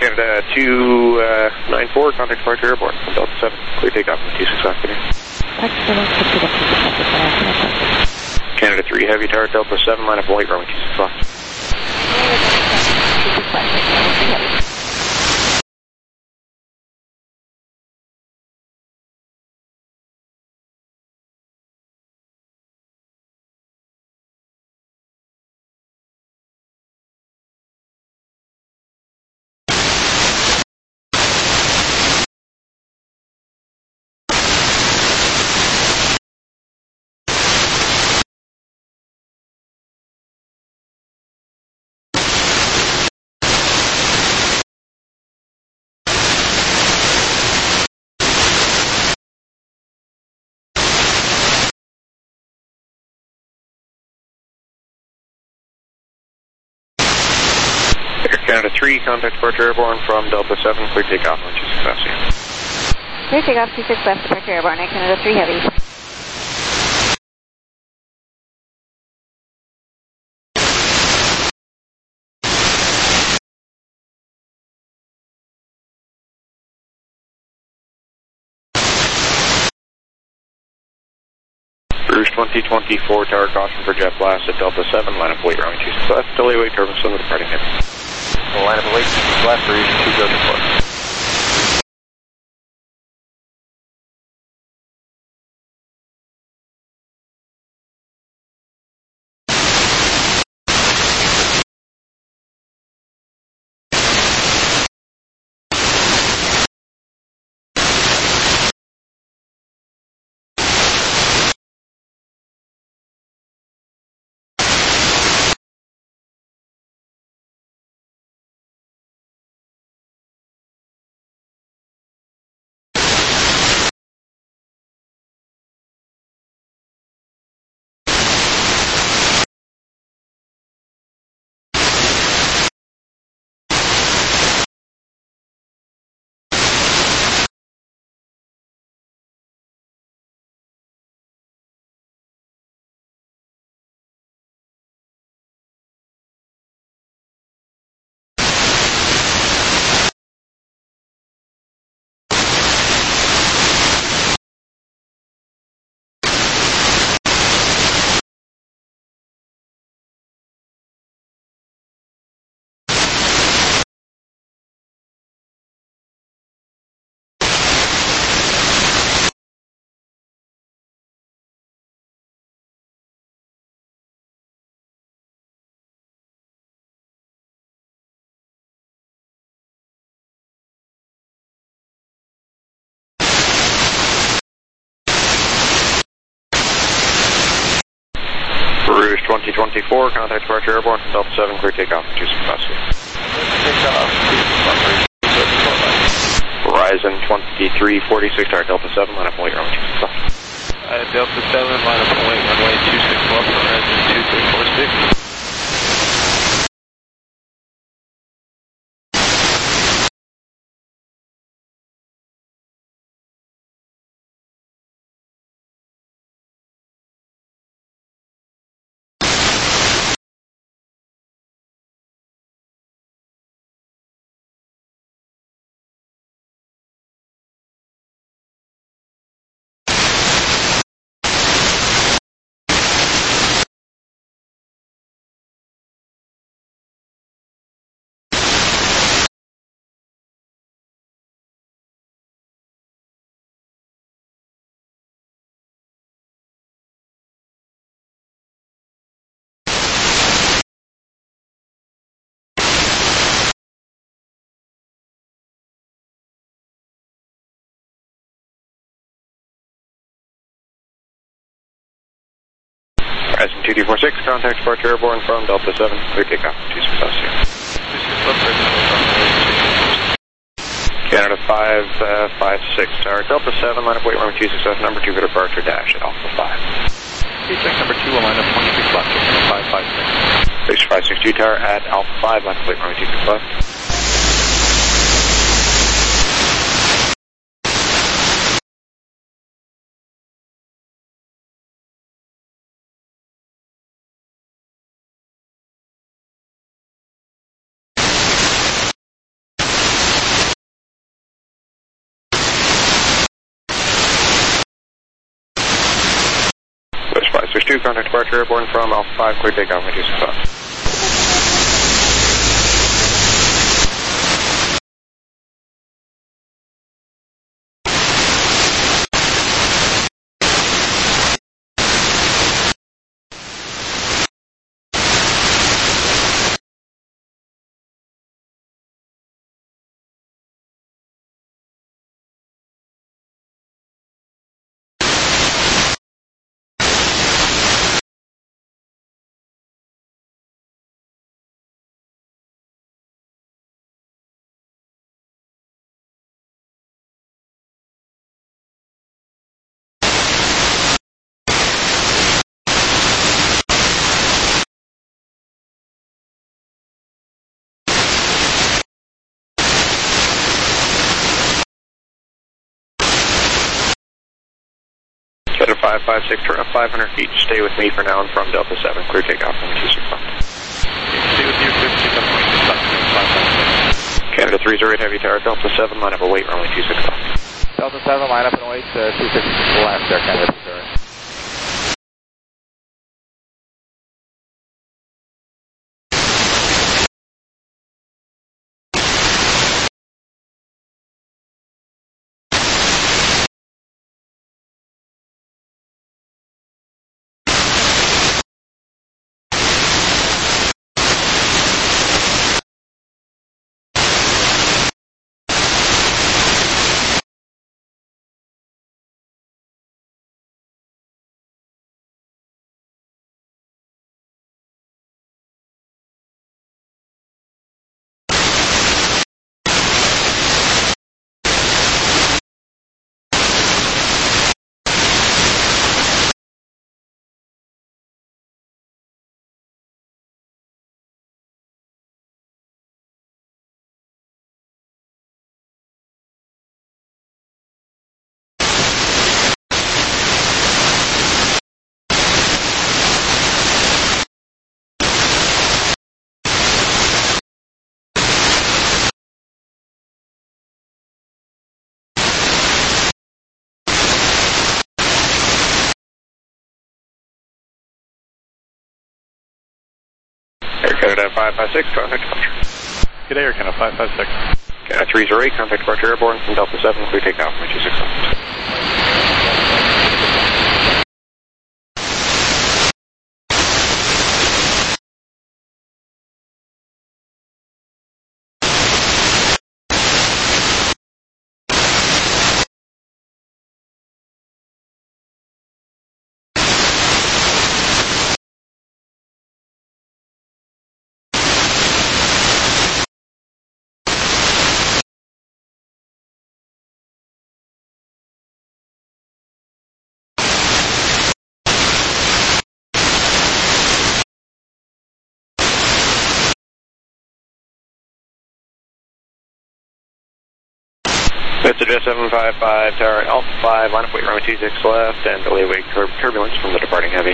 Canada 294, contact departure airborne from Delta 7, clear takeoff from 26 left. Canada 3 Heavy Tower, Delta 7, line up white, runway 26 left. Canada 3, contact departure airborne from Delta 7, clear takeoff on 26 left. Clear takeoff 26 left, departure airborne, Canada 3 Heavy. Rouge 2024, tower caution for jet blast at Delta 7, line up wait, runway 26 left, delay wait, turbulence on the departing head. Line up wait, left, Rouge 204. Rouge 2024, contact departure airborne from Delta 7, clear takeoff from 26 left. Horizon 2346, tower Delta 7, line up wait, runway 26 left. Delta 7, line up wait, runway 26 left, Horizon 2346. Horizon 2246, contact departure airborne from Delta 7, clear takeoff from 26 left. Canada 556, tower Delta 7, line up wait, runway 26 left, number 2 for departure dash at Alpha 5. Check number 2 will line up 26 left, 556. 6562 tower at Alpha 5, line up wait, runway 26 left. 562, contact departure airborne from Alpha 5, clear takeoff, 265. Center 556, turn up 500 feet. Stay with me for now and from Delta 7. Clear takeoff, 265. Stay with you, clear takeoff, 556. Canada 308, heavy tower, Delta 7, line up await, runway 265. Delta 7, line up and await, 266 left there, Canada 308. Air Canada 556, contact departure. Good day, Air Canada 556. Canada 308, contact departure airborne from Delta 7, clear takeoff, 265. It's a Jet 755, tower Alpha 5, line up wait, runway 26 left, and delay wait turbulence from the departing heavy.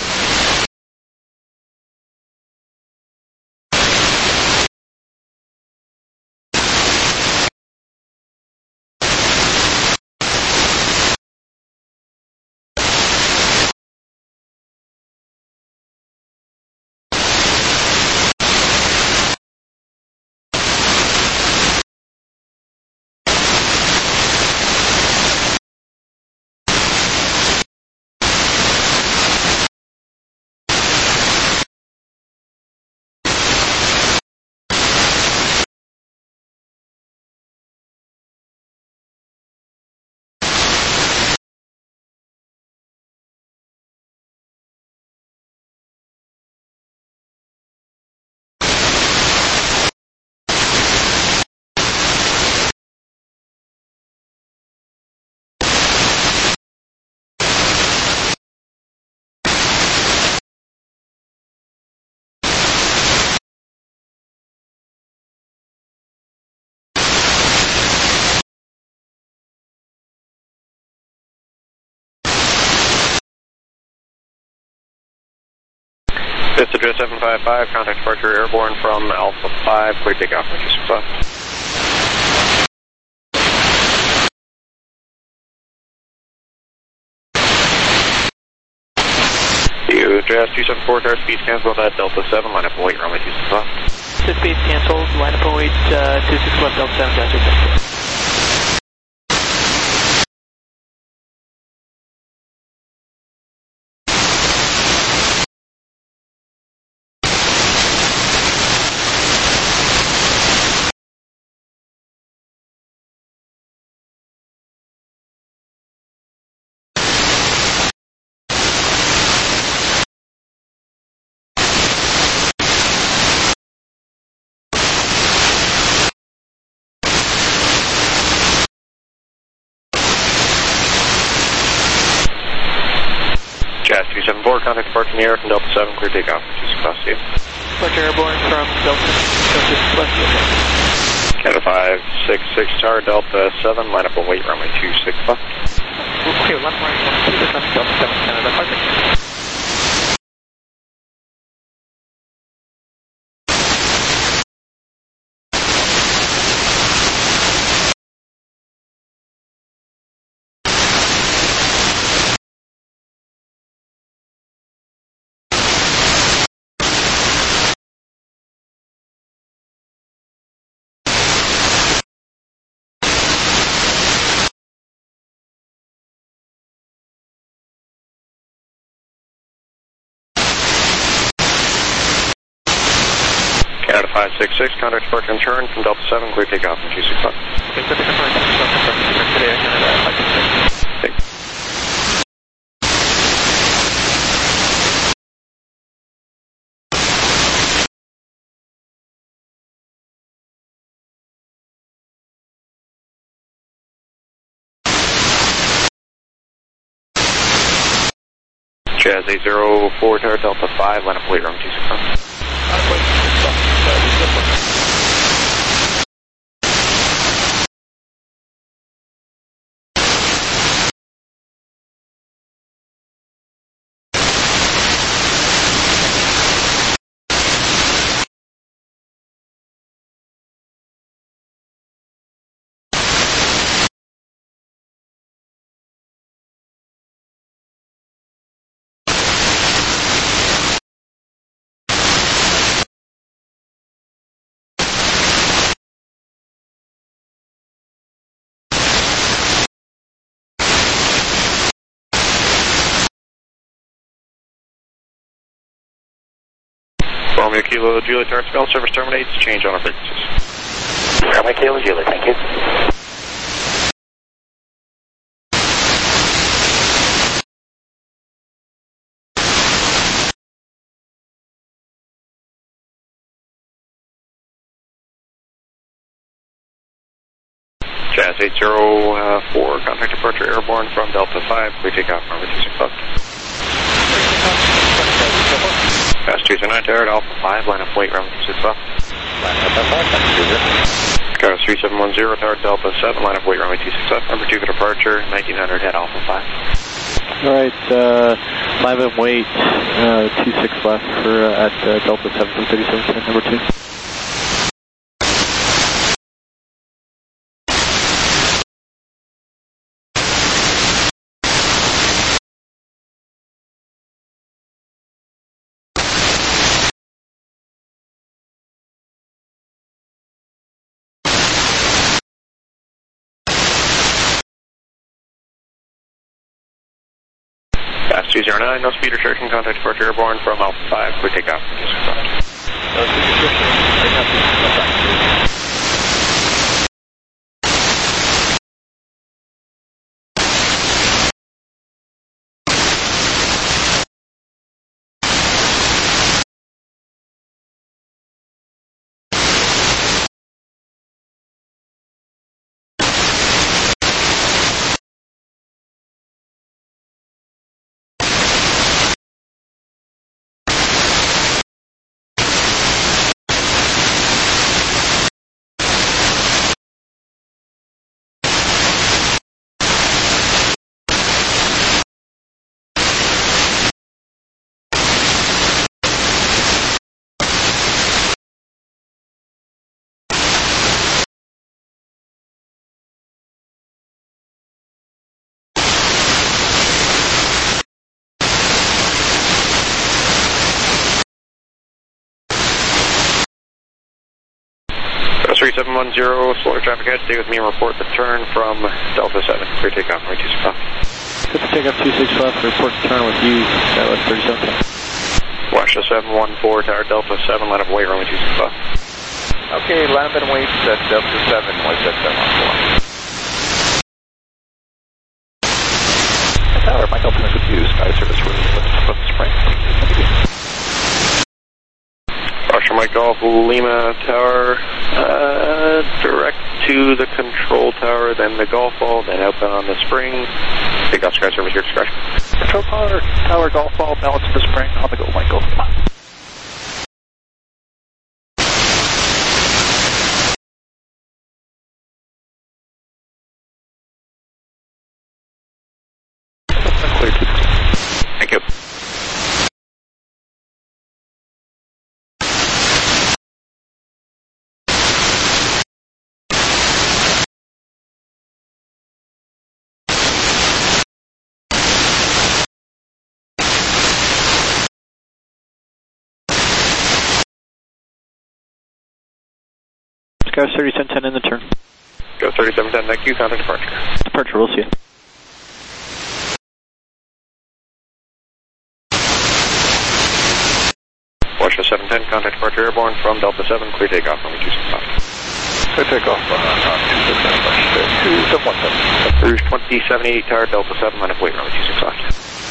It's a Jet 755, contact departure airborne from Alpha 5, clear takeoff, 265. Jazz 274, tower speed cancel at Delta 7, line up and wait, runway 26 left. The speed canceled, line up and wait, 26 left, Delta 7, Jazz 274. Jazz 274, contact departure in the air from Delta 7, clear takeoff, 26 left, see you. Departure airborne from Delta 6 left, see you. Canada 566, tower Delta 7, line up and wait, runway 26 left. Clear left, right, 26 left, Delta 7, Canada, perfect. Canada 566, contact departure and turn from Delta 7, clear takeoff, 26 left. Okay, so today, Canada 566. Thanks. Jazz 804, tower Delta 5, line up and wait, runway 26 left. Romeo Kilo Juliet, tower spell service terminates, change on our frequencies. Romeo Kilo Juliet, thank you. Jazz 804, contact departure airborne from Delta 5, clear takeoff, runway 26 left. Jazz 209, tower at Alpha 5, line up wait, runway 26 left. Line up Alpha 5, thank you. Skyros 3710, tower Delta 7, line up wait, runway 26 left. Number 2 for departure, 1900 at Alpha 5. Alright, line up and wait, 26 left for at Delta 7 from 3710, number 2. Pass 209, no speed restriction, contact departure airborne from Alpha 5, clear takeoff. No speed restriction, 3710, slower traffic ahead. Stay with me and report the turn from Delta 7. Clear takeoff, runway 26 left. Good to take up 26 left, report to turn with you, Skywest 3710. Russia 714, Tower Delta 7, line up and wait, runway 26 left. Okay, line up and wait at Delta 7, white jet 714. Tower, Michael Plymouth with you, Sky Service Room, Plymouth Spring. Russia Mike Golf, Lima Tower, direct to the control tower, then the golf ball, then outbound on the spring. Take off Sky Service, your discretion. Control tower, golf ball, balance to the spring, on the go, Michael. Thank you. Skywest 3710 in the turn. Go 3710, thank you, contact departure. Departure, we'll see you. Russia 710, contact departure airborne from Delta 7, clear takeoff, runway 26 left. Clear takeoff, 2717. Rouge 2078, Tower Delta 7, line up wait, runway 26 left.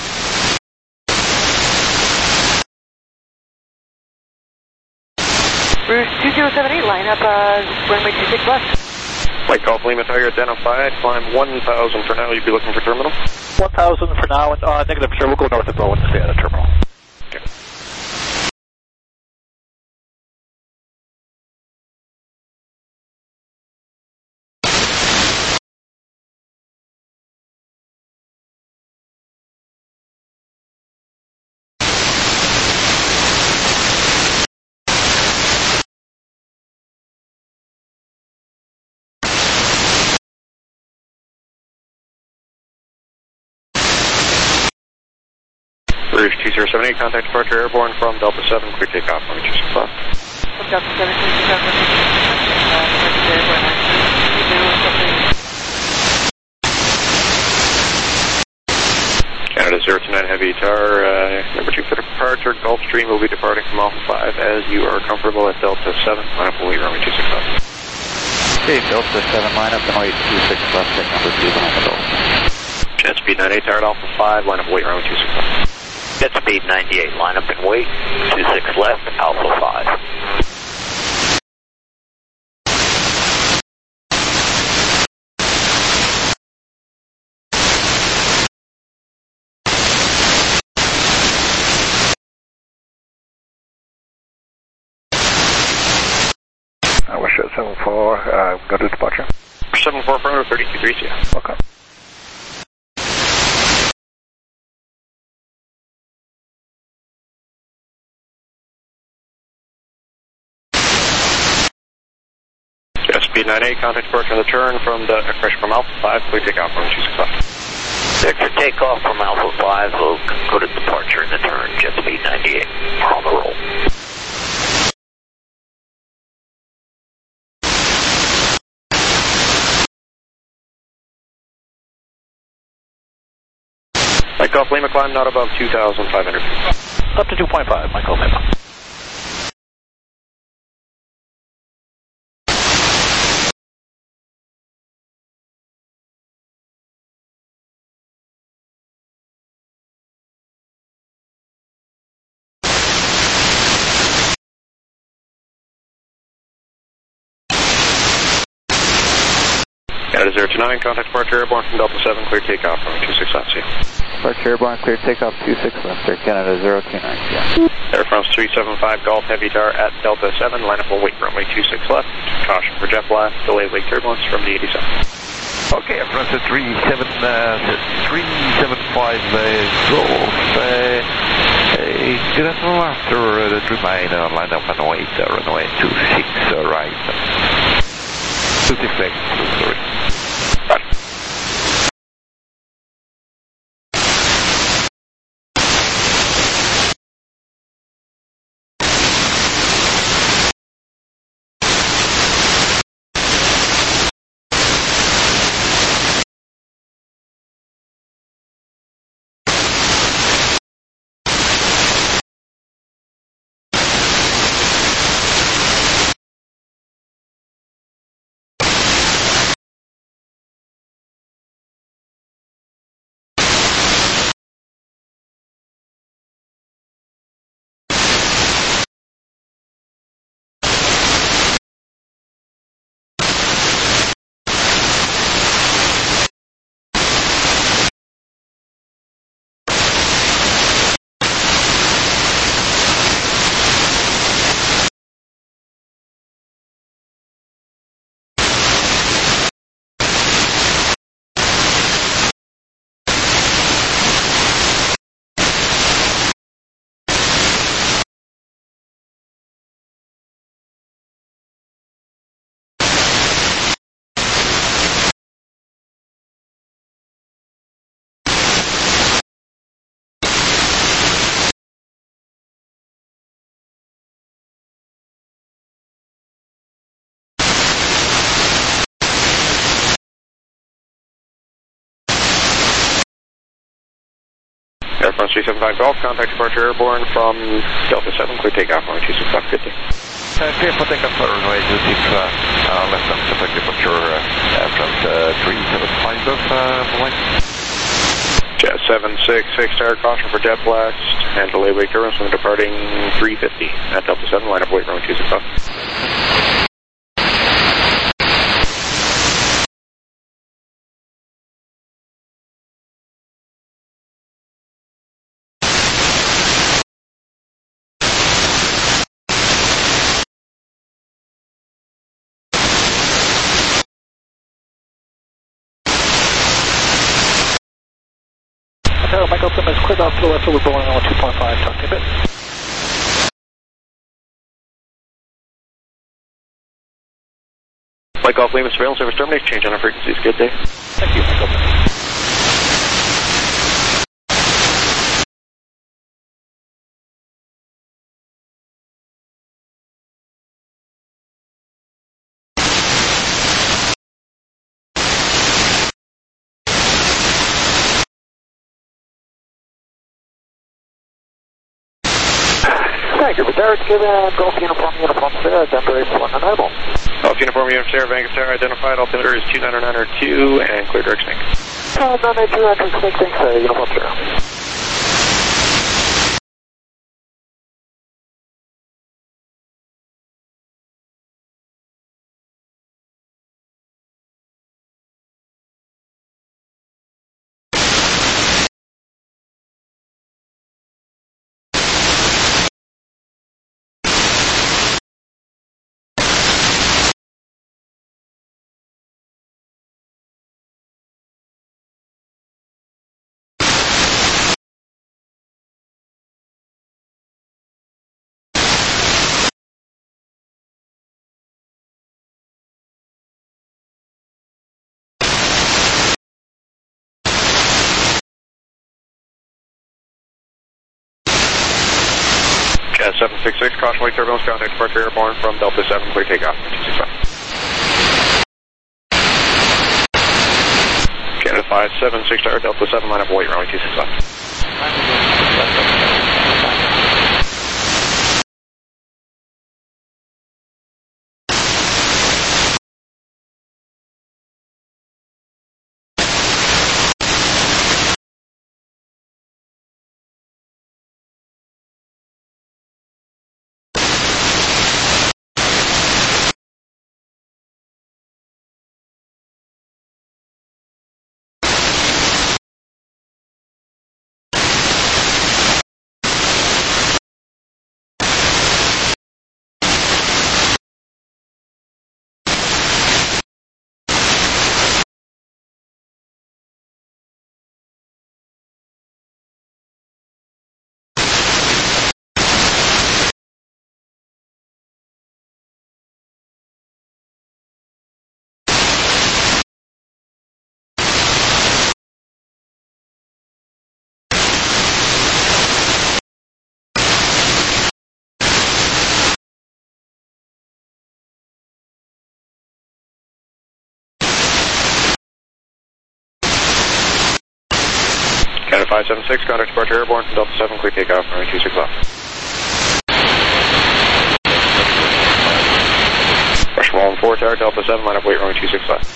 Rouge 2078, line up, runway 26 left. White Golf Lima Tiger identified, climb 1000 for now, you'd be looking for terminal? 1000 for now, and negative, sir, we'll go north of Bowen and stay at a terminal. Okay. Rouge 2078, contact departure airborne from Delta 7, clear takeoff, runway 26 left. From Delta 7, takeoff, Canada 029 Heavy Tower, number 2 for departure, Gulfstream will be departing from Alpha 5 as you are comfortable at Delta 7, line up and wait, runway 26 left. Okay, Delta 7, line up and wait, 26 left, take number 2 behind the Delta. Jet speed 98, Tower Alpha 5, line up and wait, runway 26 left. Jet speed 98, line up and wait, 26 left, Alpha 5. Russia 74, go to departure. 74 for 3230, yeah. Okay. Jet speed 98, contact departure on the turn from the pressure from Alpha 5, clear takeoff, runway 26 left. Vector takeoff from Alpha 5, will go to departure in the turn, jet speed 98, on the roll. Mike Golf Lima climb not above 2,500 feet. Up to 2.5, Michael Lima. Canada 029, contact departure airborne from Delta 7, clear takeoff, runway 26 left, see. Departure airborne, clear takeoff 26 left, Air Canada 029, yeah. Air France 375, Golf Heavy Tower at Delta 7, line up and wait, runway 26 left. Caution for jet blast, delayed wake turbulence from the 87. Okay, Air France 375 Golf, good afternoon after the remainder, line up and wait, runway 26 right. 26 left, sorry. 1375 Golf, contact departure airborne from Delta 7, clear takeoff, runway 26 left, good day. Clear for takeoff for runway 26 left, left on contact departure from 375 Golf, runway. Jet 766, tower caution for jet blast, and delay wake turbulence when departing 350 at Delta 7, line up wait runway 26 left. Michael Plymouth, cleared off to the left over Boeing on 2.5, talk to you a bit. Flight Golf Lima, surveillance service terminate, change on our frequencies, good day. Thank you, Michael Plymouth. Thank you, Derek, give Golf Uniform Sierra, Denver 8190. Golf Uniform Sierra, Vangus Tower identified, altimeter is 2992 and clear direct snake. 992, entrance snake, thanks, Uniform Sierra. Jet 766, caution wake turbulence, contact departure airborne from Delta 7, clear takeoff, 265. Canada 576 tower, Delta 7, line up wait, runway 265. Canada 576, contact departure airborne from Delta 7, clear takeoff, runway 26 left. Rushmore 4 tower, Delta 7, line up wait, runway 26 left.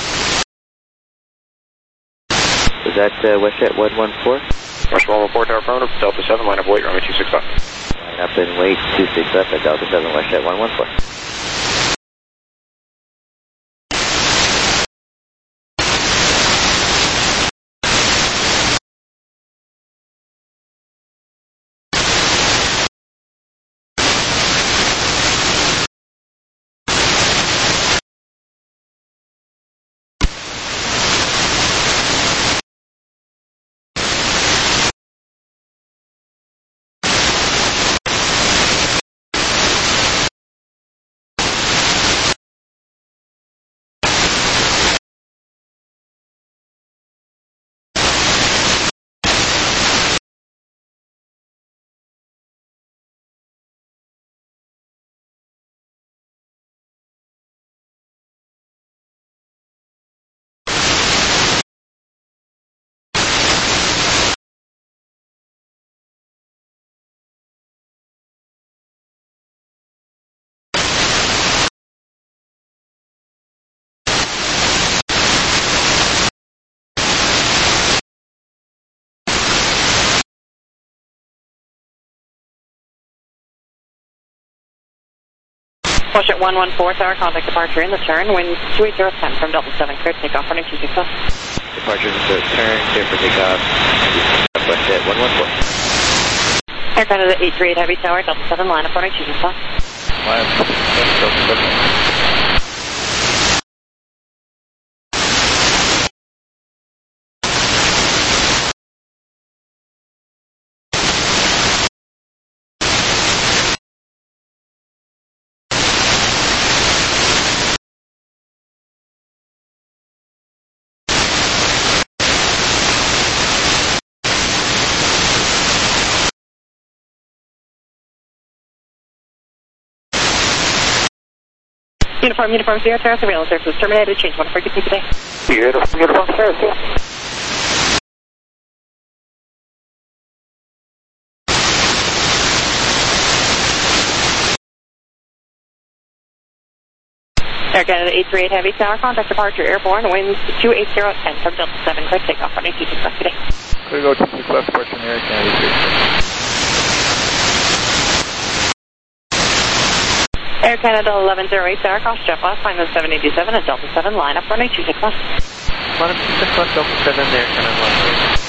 Is that WestJet 114? Rushmore 4 tower, affirmative, Delta 7, line up wait, runway 26 left. Line up and wait, 26 left at Delta 7, WestJet 114. Push at 114 tower, contact departure in the turn, wind 28010 from Delta 7, clear takeoff, running 26 left. Departure in the turn, clear for takeoff, Southwest at 114. Air Canada 838 Heavy Tower, Delta 7, line up, running 26 left. Line up, Delta 7. Uniform 0 tower, surveillance services terminated, change 1 for good today. Uniform 0, Air Canada 838 Heavy Tower, contact departure airborne, winds 28010 from Delta 7, clear takeoff, running 26 left today. Clear go 26 left, departure in Air Canada 838. Air Canada 1108 Tower, cross jet left, final 787 at Delta 7, line up, running 26 left. Line up 26 left, Delta 7, Air Canada 1108.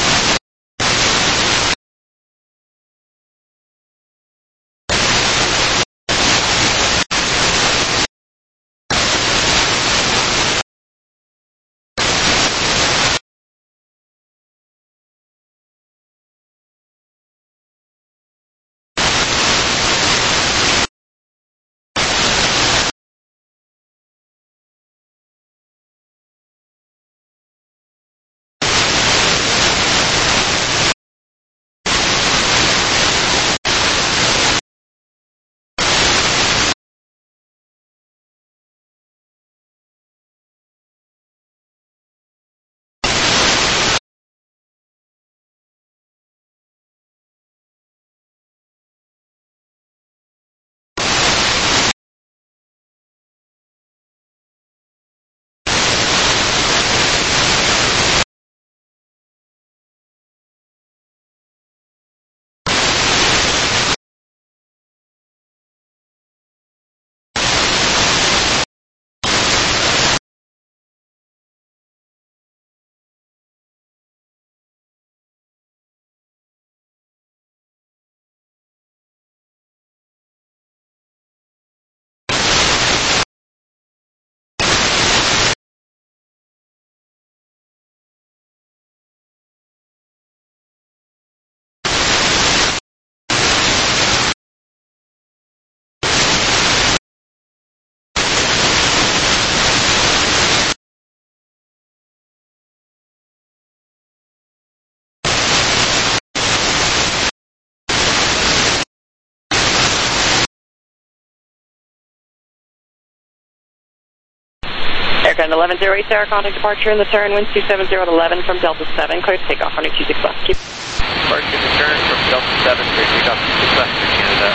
Air Canada 1108 Tower, contact departure in the turn, winds 27011 from Delta 7, clear takeoff, running 26 left. Keep. Departure in the turn from Delta 7, clear takeoff 26 left, Air Canada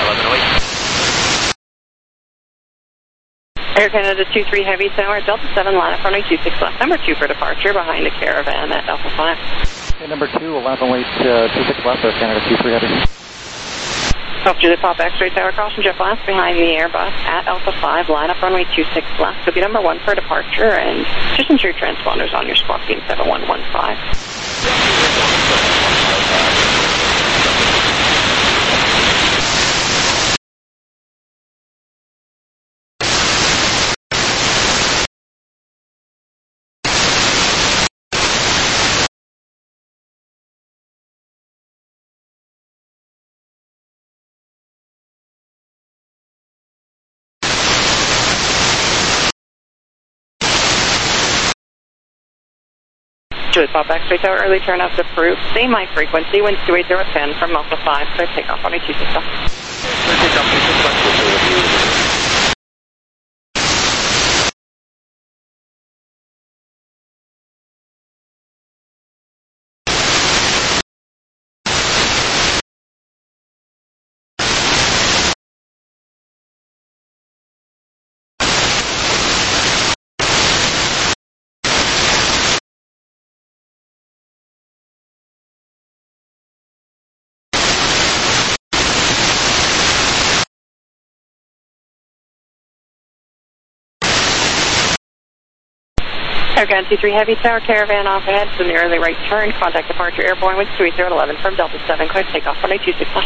1108. Air Canada 23 Heavy Tower, Delta 7, line up, running 26 left. Number 2 for departure, behind the caravan at Alpha 5. Okay, number 2, we'll line up and wait 26 left, Air Canada 23 Heavy. Off Juliet Pop X-ray Tower, caution jet blast behind the Airbus at Alpha 5, line up runway 26 left. So be number 1 for departure, and just ensure your transponders on your squawk beam 7115. Juliet Pop X-ray Tower, early turn up approved. Same high frequency, winds 28010 from Alpha 5, clear takeoff, runway 26 left. Clear takeoff 26 left. Airgun 23 Heavy Tower, Caravan off ahead, so the early right turn, contact departure airborne with 28011 from Delta 7, clear takeoff, 18261.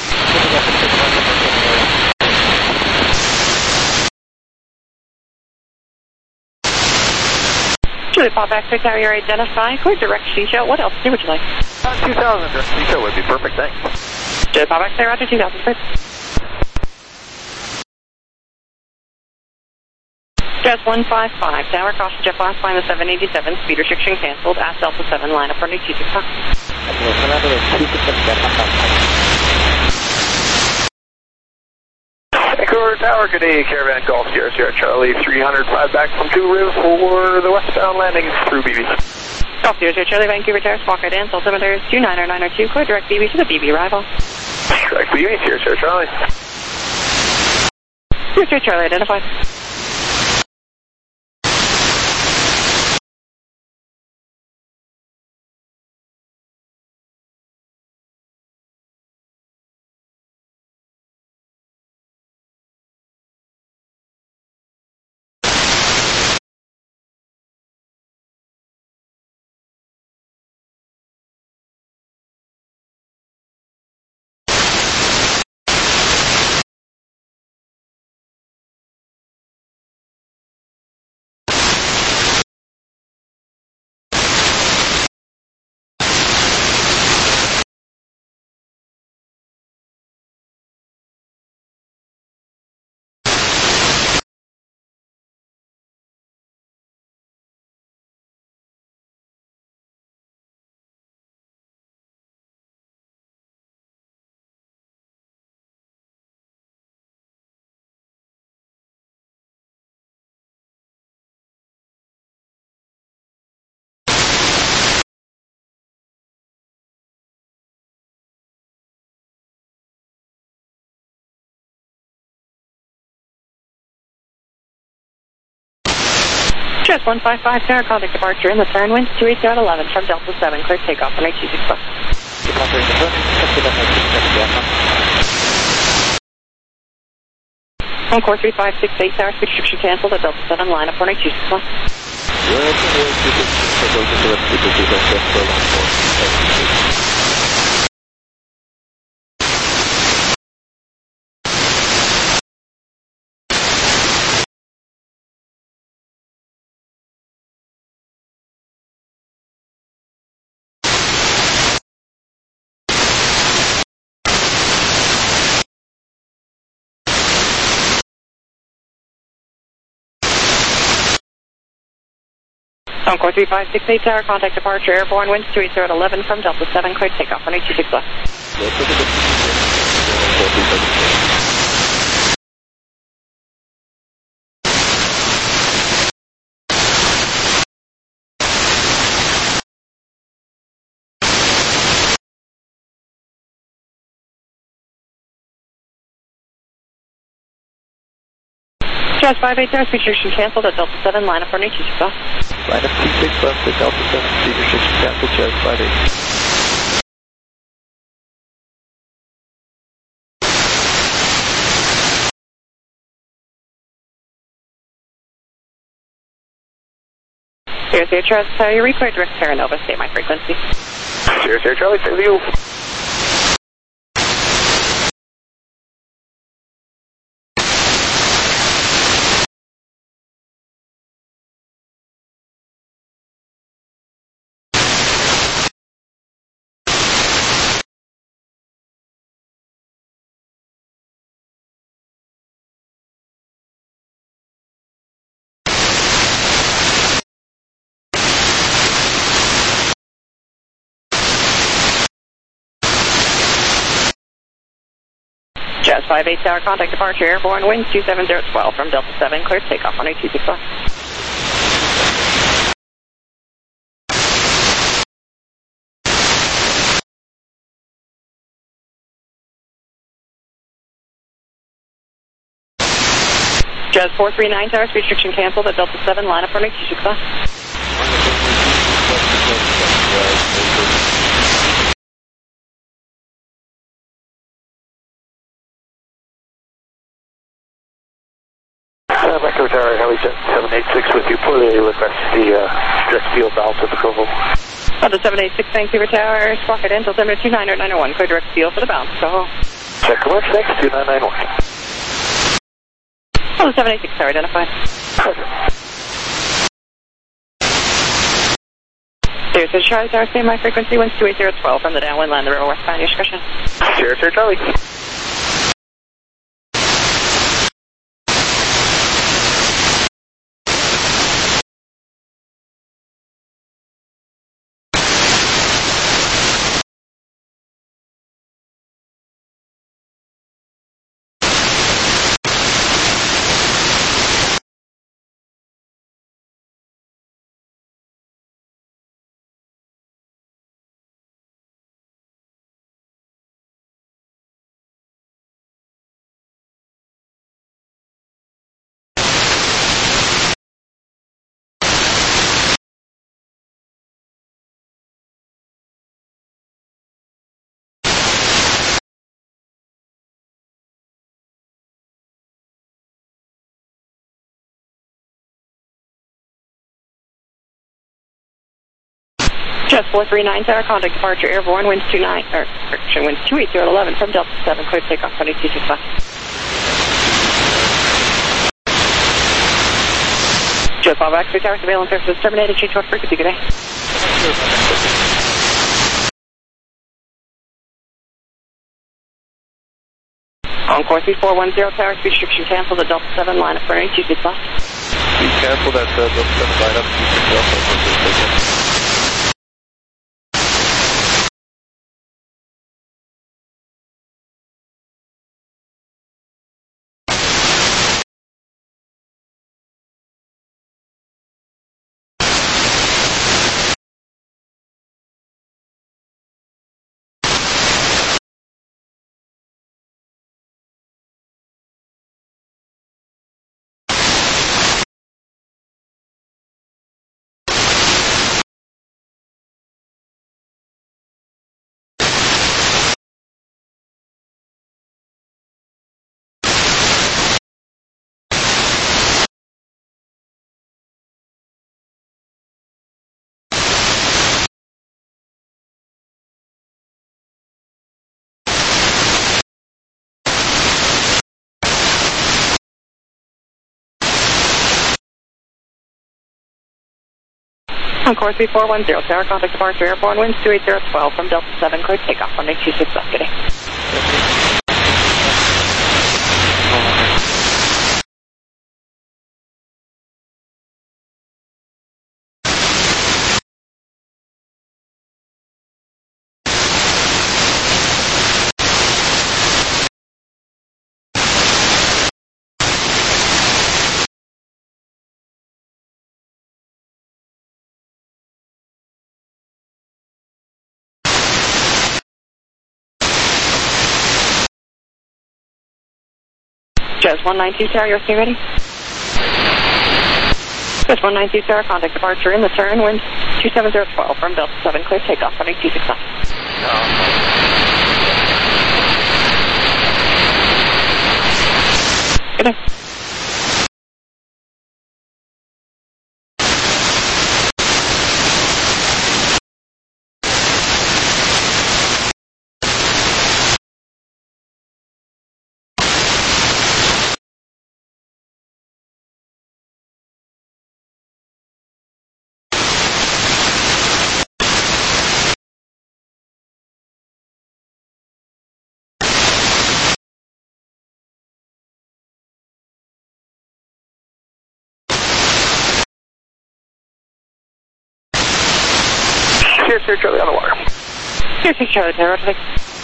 Julie, pop back to tower, you're identifying, clear direct C-show, what else would you like? 2000, direct C-show would be perfect, thanks. Julie, pop back to Roger 2000, please. Jazz 155, tower, caution jet blast, line the 787, speed restriction canceled, ask Delta 7, line up for new 265. Vancouver Tower, good day, Caravan Golf, Sierra Sierra Charlie, 305 back from 2 Riv for the westbound landing through BB. Golf Sierra Sierra Charlie, Vancouver Tower, Squawk Dan, altimeter is 29092, clear direct BB to the BB arrival. Direct BB, Sierra Sierra Charlie. Sierra Sierra Charlie, identified. Jazz 155, tower, contact departure in the turn, winds 28011 from Delta 7, clear takeoff, 18265. On course 3568, tower, speed restriction canceled at Delta 7, line up 18265. On course 3568, tower, contact departure airborne, winds 28011 from Delta 7, clear takeoff, 18265. Jazz 58, tower, speed restriction canceled at Delta 7, line up for 18265. Line up T6 left at Delta 7, speed restriction canceled, Jazz 58. Sierra Sierra Charlie, tower, you require direct Terra Nova, state my frequency. Sierra Sierra Charlie, same view. Jazz 58, tower, contact departure airborne, winds 27012 from Delta 7, clear takeoff, 18265. Jazz 439, tower, speed restriction canceled at Delta 7, line up for 18265. Vancouver Tower, Helijet 786 with you. Poorly request the direct field valve to the Provo. Delta 786 Vancouver Tower, squawk at Intel 7290901, clear direct field for the bounce. Go home. Check much, thanks, 2991. Delta 786 Tower identified. Sirius Charlie Tower, same high frequency, winds 28012 from the downwind land, the river westbound, your discretion. Sirius Charlie. Just 439 Tower, contact departure airborne, winds 28011 from Delta 7, clear takeoff 2265. Just 5 X-ray Tower, surveillance services terminated, change what frequency, good day. On course 3410 Tower, speed restriction canceled at Delta 7, line up for 265. Speed canceled at Delta 7, line up 265. On course 3410 Tower, contact departure airborne, winds 28012 from Delta 7, clear takeoff 1265, good day. Just 192 Tower, you're ready? Just 192 Tower, contact departure in the turn, winds 27012 from Delta 7, clear takeoff 1265. Good day. Sirius Charlie on the water. Sirius Charlie Tower, roger.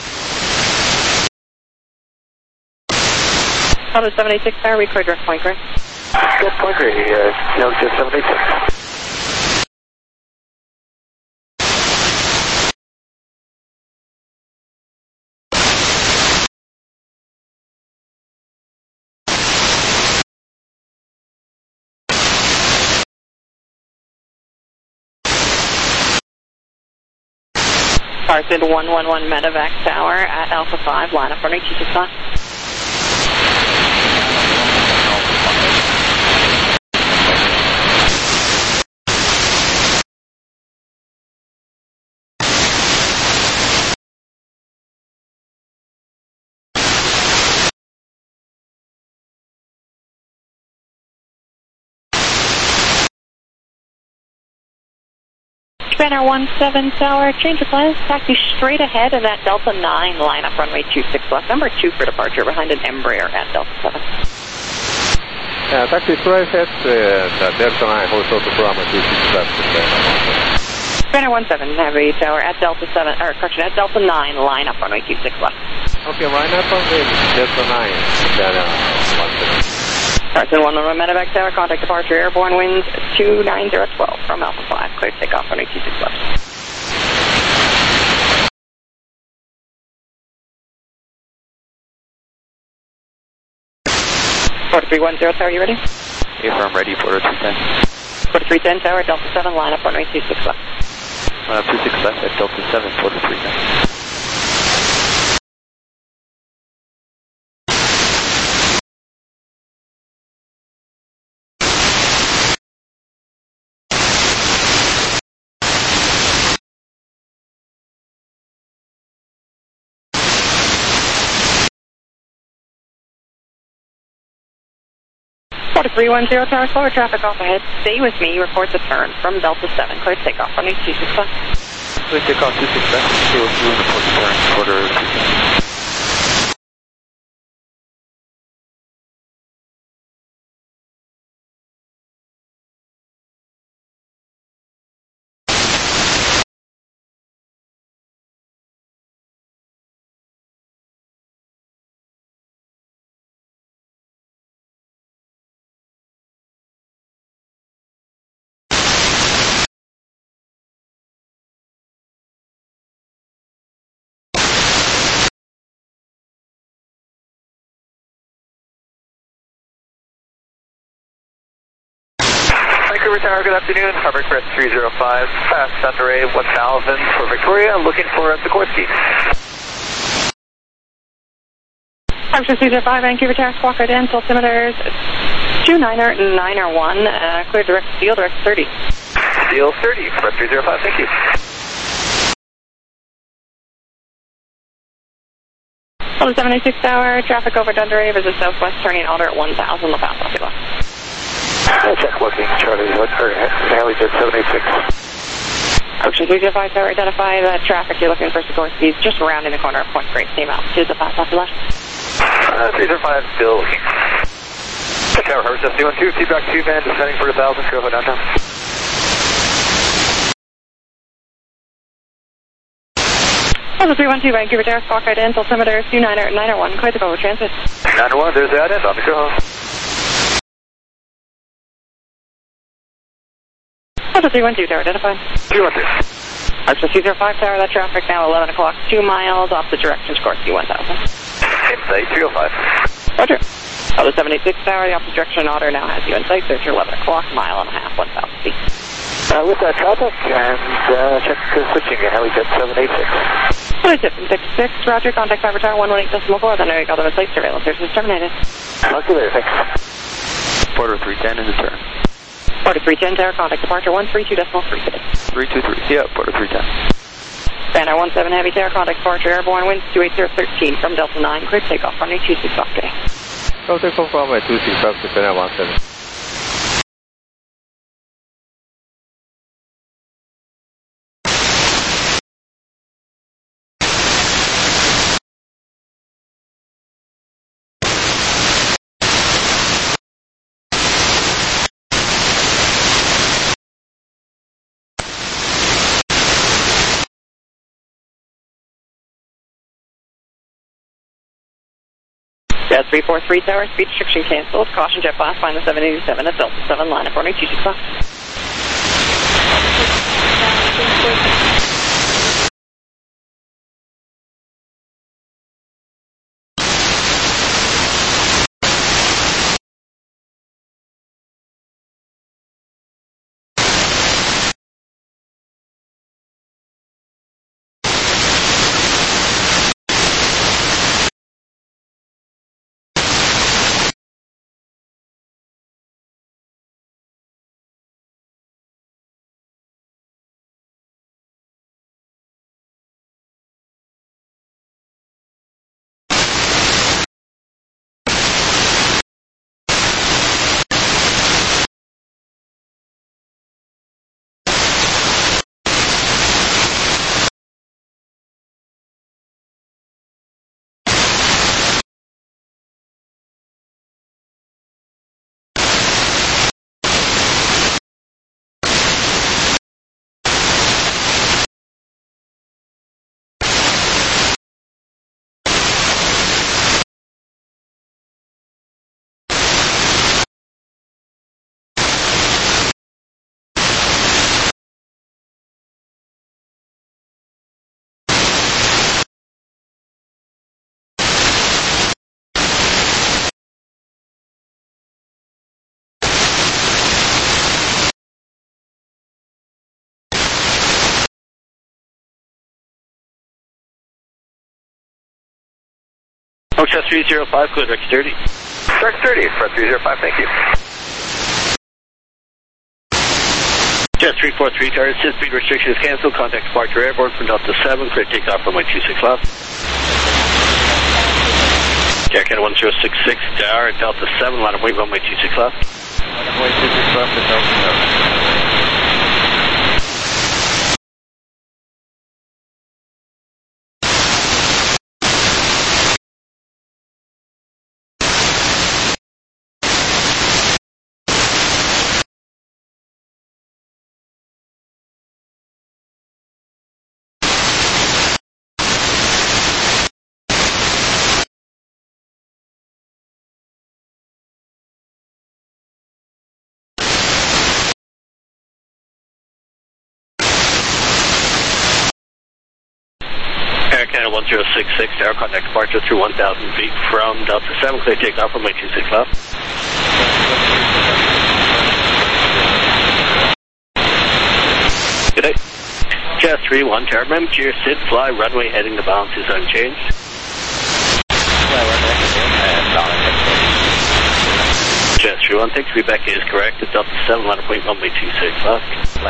Delta 786 Tower, we clear direct point, correct? Direct point, Helijet 786. Carson 111 Medevac Tower at Alpha 5, line up for 265. Banner 17 Tower, change of plans, taxi straight ahead in that Delta 9 lineup, runway 26 left, number 2 for departure behind an Embraer at Delta 7. Taxi straight ahead, Delta 9, also to Brahma 26 left. Banner 17 Heavy Tower at Delta 7, or correction, at Delta 9 lineup, runway 26 left. Okay, lineup on Delta 9, Banner 17. Carson 1 runway Medevac Tower, contact departure, airborne winds 29012 from Alpha 5, clear takeoff, runway 26 left. Quarter 310 Tower, you ready? If I'm ready, Porter 310. Quarter 310 Tower, Delta 7 lineup, runway 26 left. 26 left at Delta 7, Porter 310. Quarter 310 Tower, slower traffic off ahead. Stay with me, report the turn from Delta 7, clear takeoff, runway 26 left. Clear takeoff 26 left, stay with you, report the turn, Porter 310. Vancouver Tower, good afternoon. Harbor Crest 305, fast Sunray 1000 for Victoria, looking for Sikorsky. Harbor Crest 305, Vancouver Tower, squawk right in, altimeters 29er and 9er1, clear direct steel, direct 30. Steel 30, Crest 305, thank you. Delta 786 Tower, traffic over Dundee, visit southwest, turning order at 1000, La Paz, Osceola. Check looking, Charlie, Haley Jet 786. Ocean 305 Tower, identify the traffic you're looking for Sikorsky, just rounding the corner of Point Grey, same altitude, La Paz, Osceola. 305 still looking. Tower, Harbor Crest 312, feedback 2 man, descending for 1000, go ahead downtown. Delta 312, Vancouver Tower, squawk right in, altimeter 29er and 9er1, clear to go, transit. 901, there's that end, on the go. Delta 312 Tower, identify. 312. Archer 305 Tower, that traffic now 11 o'clock, 2 miles off the direction Sikorsky 1000. In sight, 305. Roger. Delta 786 Tower, the opposite direction order now has you in sight, search 11 o'clock, mile and a half, 1000 feet. With that traffic, and check switching at Haley Jet 786. Haley Jet 766, Roger, contact Harbor Tower 118.4, then I got them in sight, surveillance service terminated. Talk to you later, thanks. Porter 310 is the turn. Porter 310 Tower, contact departure 132.36. 323, yeah, Porter 310. Banner 17 Heavy Tower, contact departure airborne, winds 28013 from Delta 9, clear takeoff, runway 26 off today. Go take off runway 26 left to Banner 17. Jet 343 Tower, speed restriction canceled. Caution jet blast, find the 787 at Delta 7 line up, runway 26 left. Chest 305, clear direct 30. Direct 30, Fred 305, thank you. Chest 343, tower, assist speed restriction is canceled. Contact departure airborne from Delta 7, clear takeoff runway 26 left. Jack 1066, tower, Delta 7, line of weight runway 26 left. Runway 26 left at Delta 7. Air Canada 1066, tower, contact departure through 1,000 feet from Delta 7, clear takeoff runway 26 left. Good day. Chest 31, tower, remember to your sit, fly, runway heading, the balance is unchanged. Chest 31, thanks, Rebecca is correct, at Delta 7, line of point runway 26 left.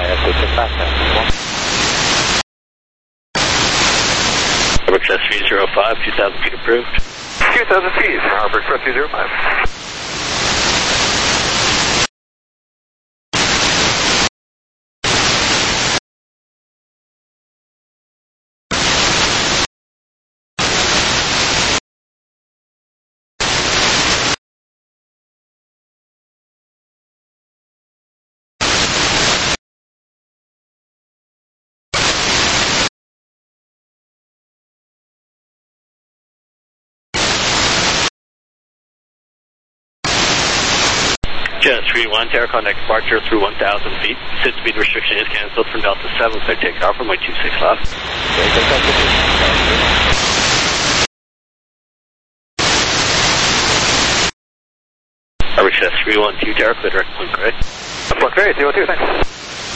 Chest 305, 2,000 feet approved. 2,000 feet, Harbor Express 305. Chest 31, tower, contact departure through 1,000 feet. Sit speed restriction is cancelled from Delta 7, clear takeoff runway 26 left. Harbor Chest 312, tower, clear direct point gray. Point gray, 312, thanks.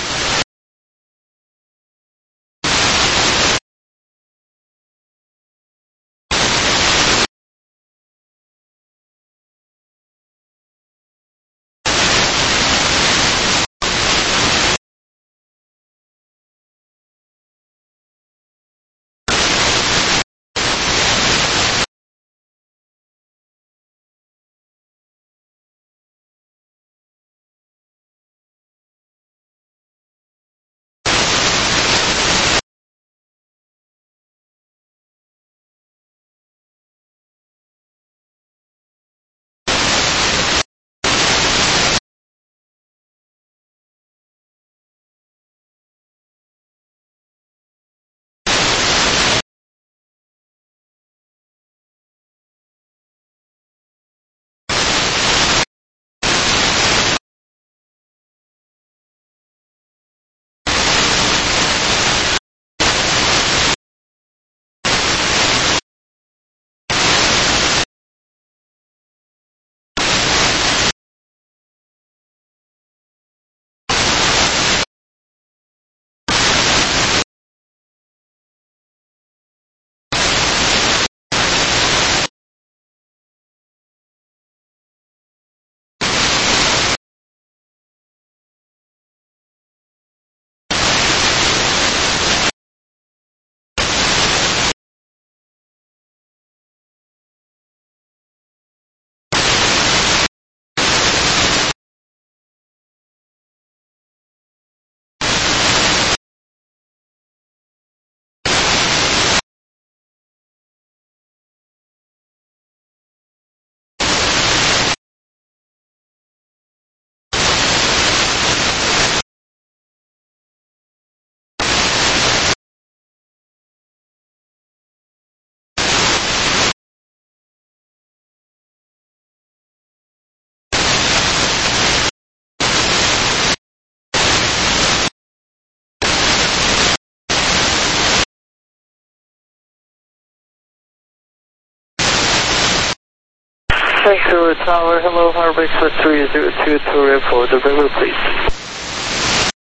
Vancouver Tower, hello, Harbor Express 302 to report the river, please.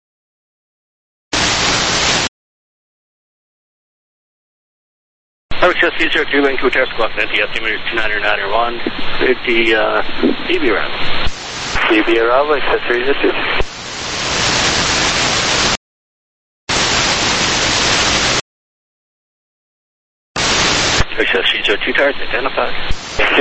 Harbor Access 302, Vancouver Tower, squawk 90, altimeter 29991, with the DB around. DB around, access 302. Access 302 towers, identified. Thank you.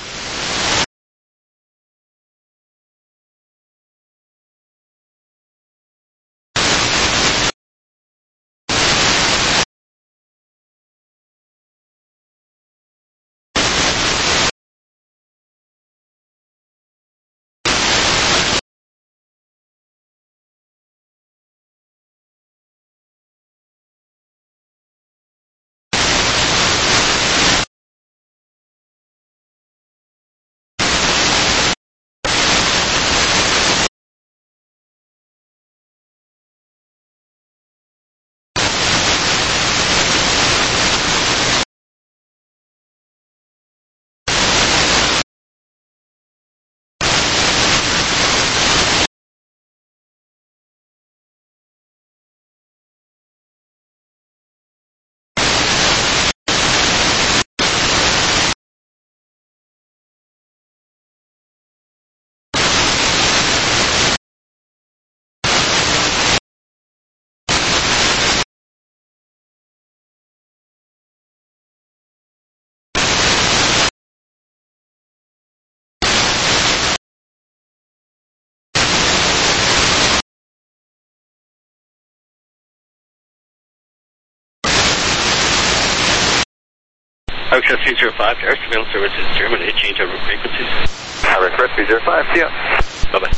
Access 305, tower surveillance services terminated, change over frequencies. Harbor Express 305, see ya. Bye-bye.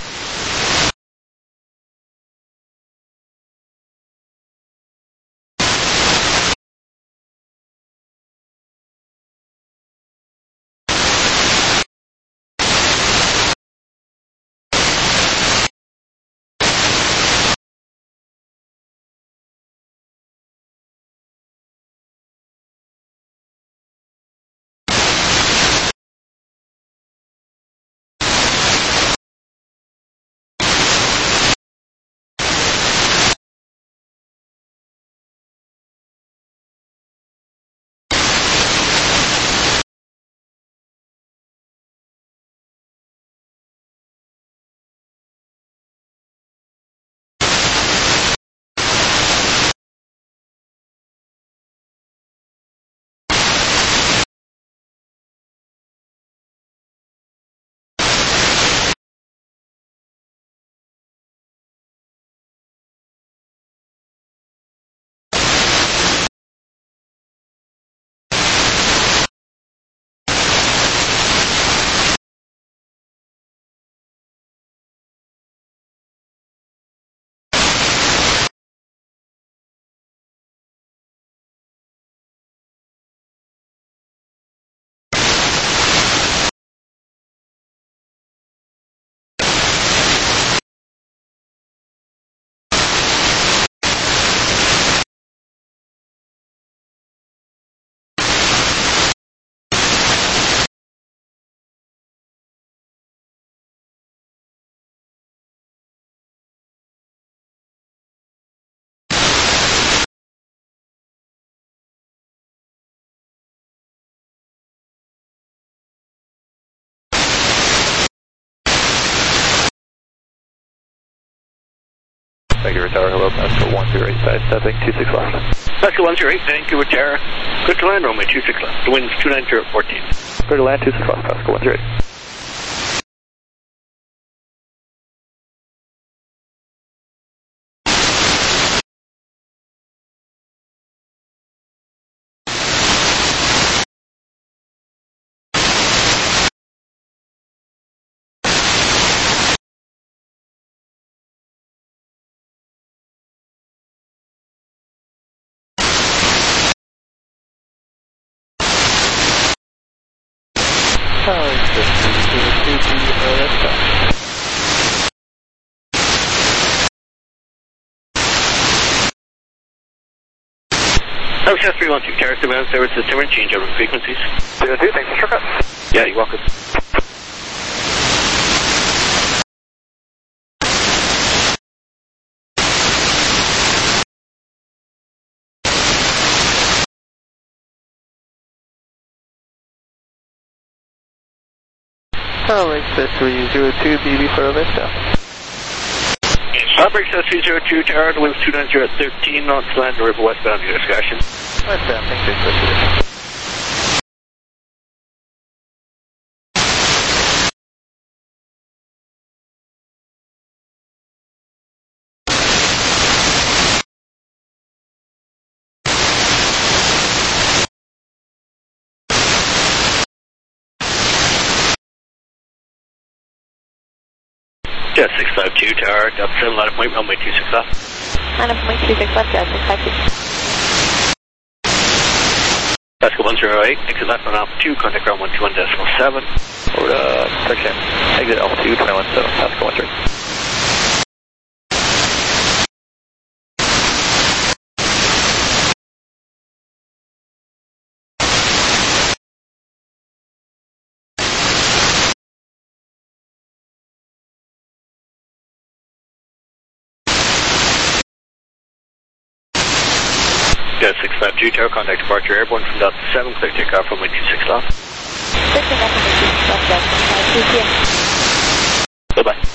Vancouver Tower, hello, Pascal 108, sidestepping, 26 left. Pascal 108, Vancouver Tower, good to land, runway 26 left, the wind's 290 at 14. Clear to land, 26 left, Pascal 108. Access 312, tower surveillance services, turn change over frequencies. 302, thanks for shortcut. Yeah, you're welcome. Harbor Express 302, BB for Vista. Harbor Express 302, Tower, winds 290 at 13 knots, land River westbound, your discussion. Westbound, thank you. Jet 652, Tower, Delta 7, line of point, runway 26 left. Line of point 26 left, Jet 652. Pascal 108, exit left on Alpha 2, contact ground 121.7. Over to section, exit Alpha 2, 21.7, Pascal 13. Jet 652, Tower, contact departure airborne from Delta 7, clear takeoff runway 26 left. Taking off runway 26 left, Jet 652. Bye-bye.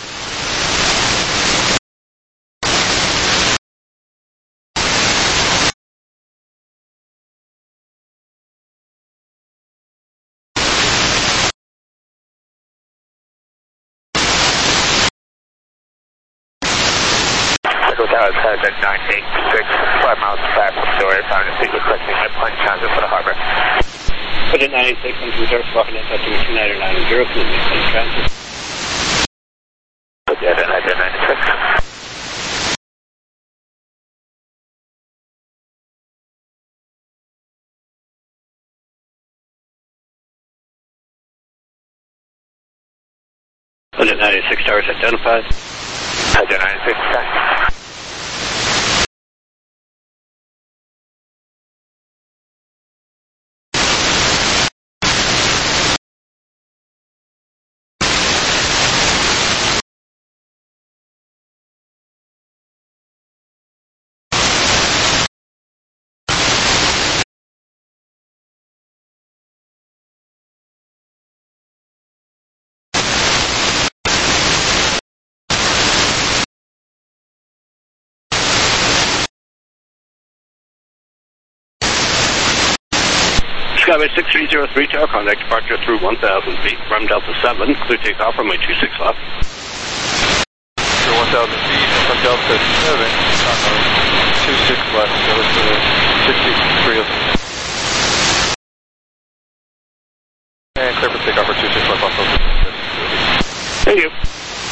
Tower has at 986, 5 miles back from Story, found a seat requesting my plunge transit for the harbor. Budget 986, on to reserve, walking in touch with 2990, please make plunge transit. Budget 996. Budget 96, Towers identified. Budget 96, thanks. Skyway 6303, Tower, contact departure through 1,000 feet from Delta 7, clear takeoff runway 26 left. Through 1,000 feet from Delta 7, 26 left, so it's 6303. And clear for takeoff for 26 left also. Thank you.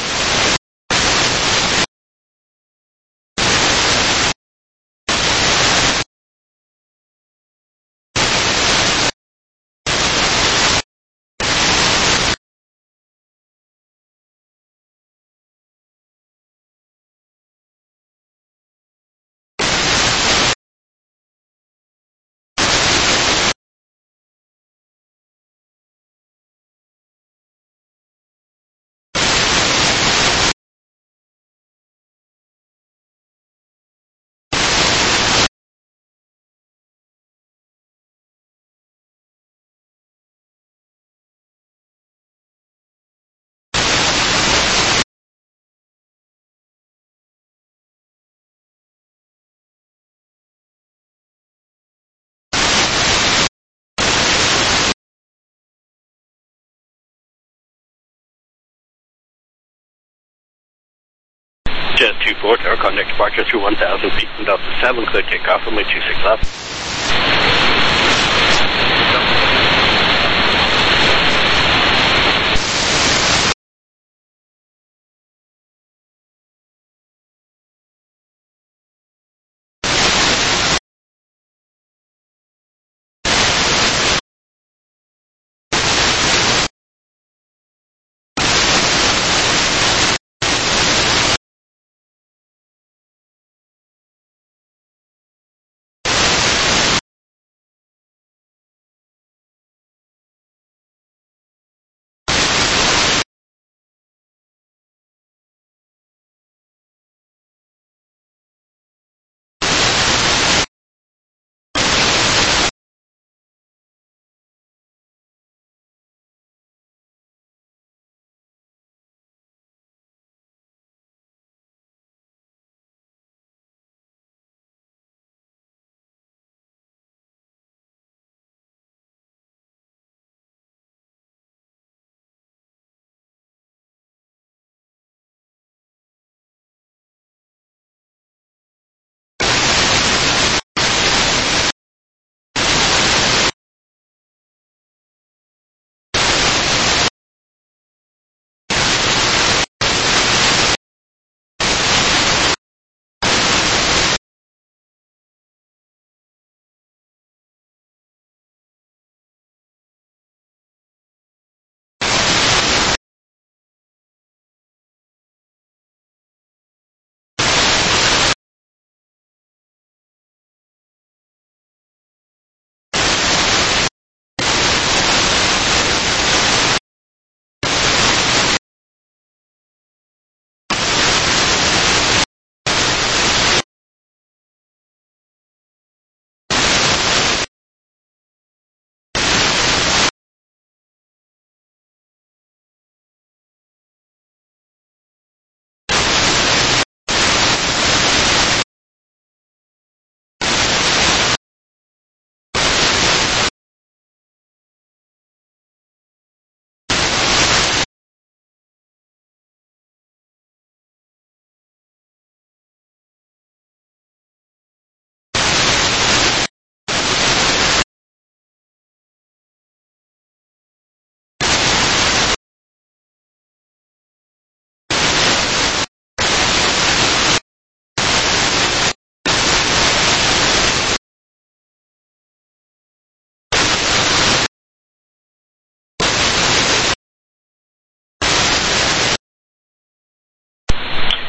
Jet 24, Tower, contact departure through 1,000 feet from Delta 7, clear takeoff runway 26 left.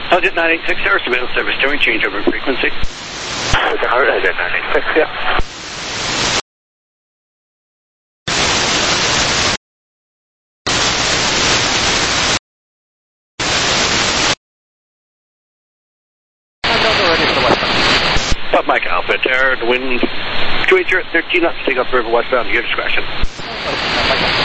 Jet 986 Tower, surveillance service doing changeover frequency. Jet 986, yeah. Up Mike Alpha, Terra, the wind 280 at 13 knots, take off river westbound, your discretion.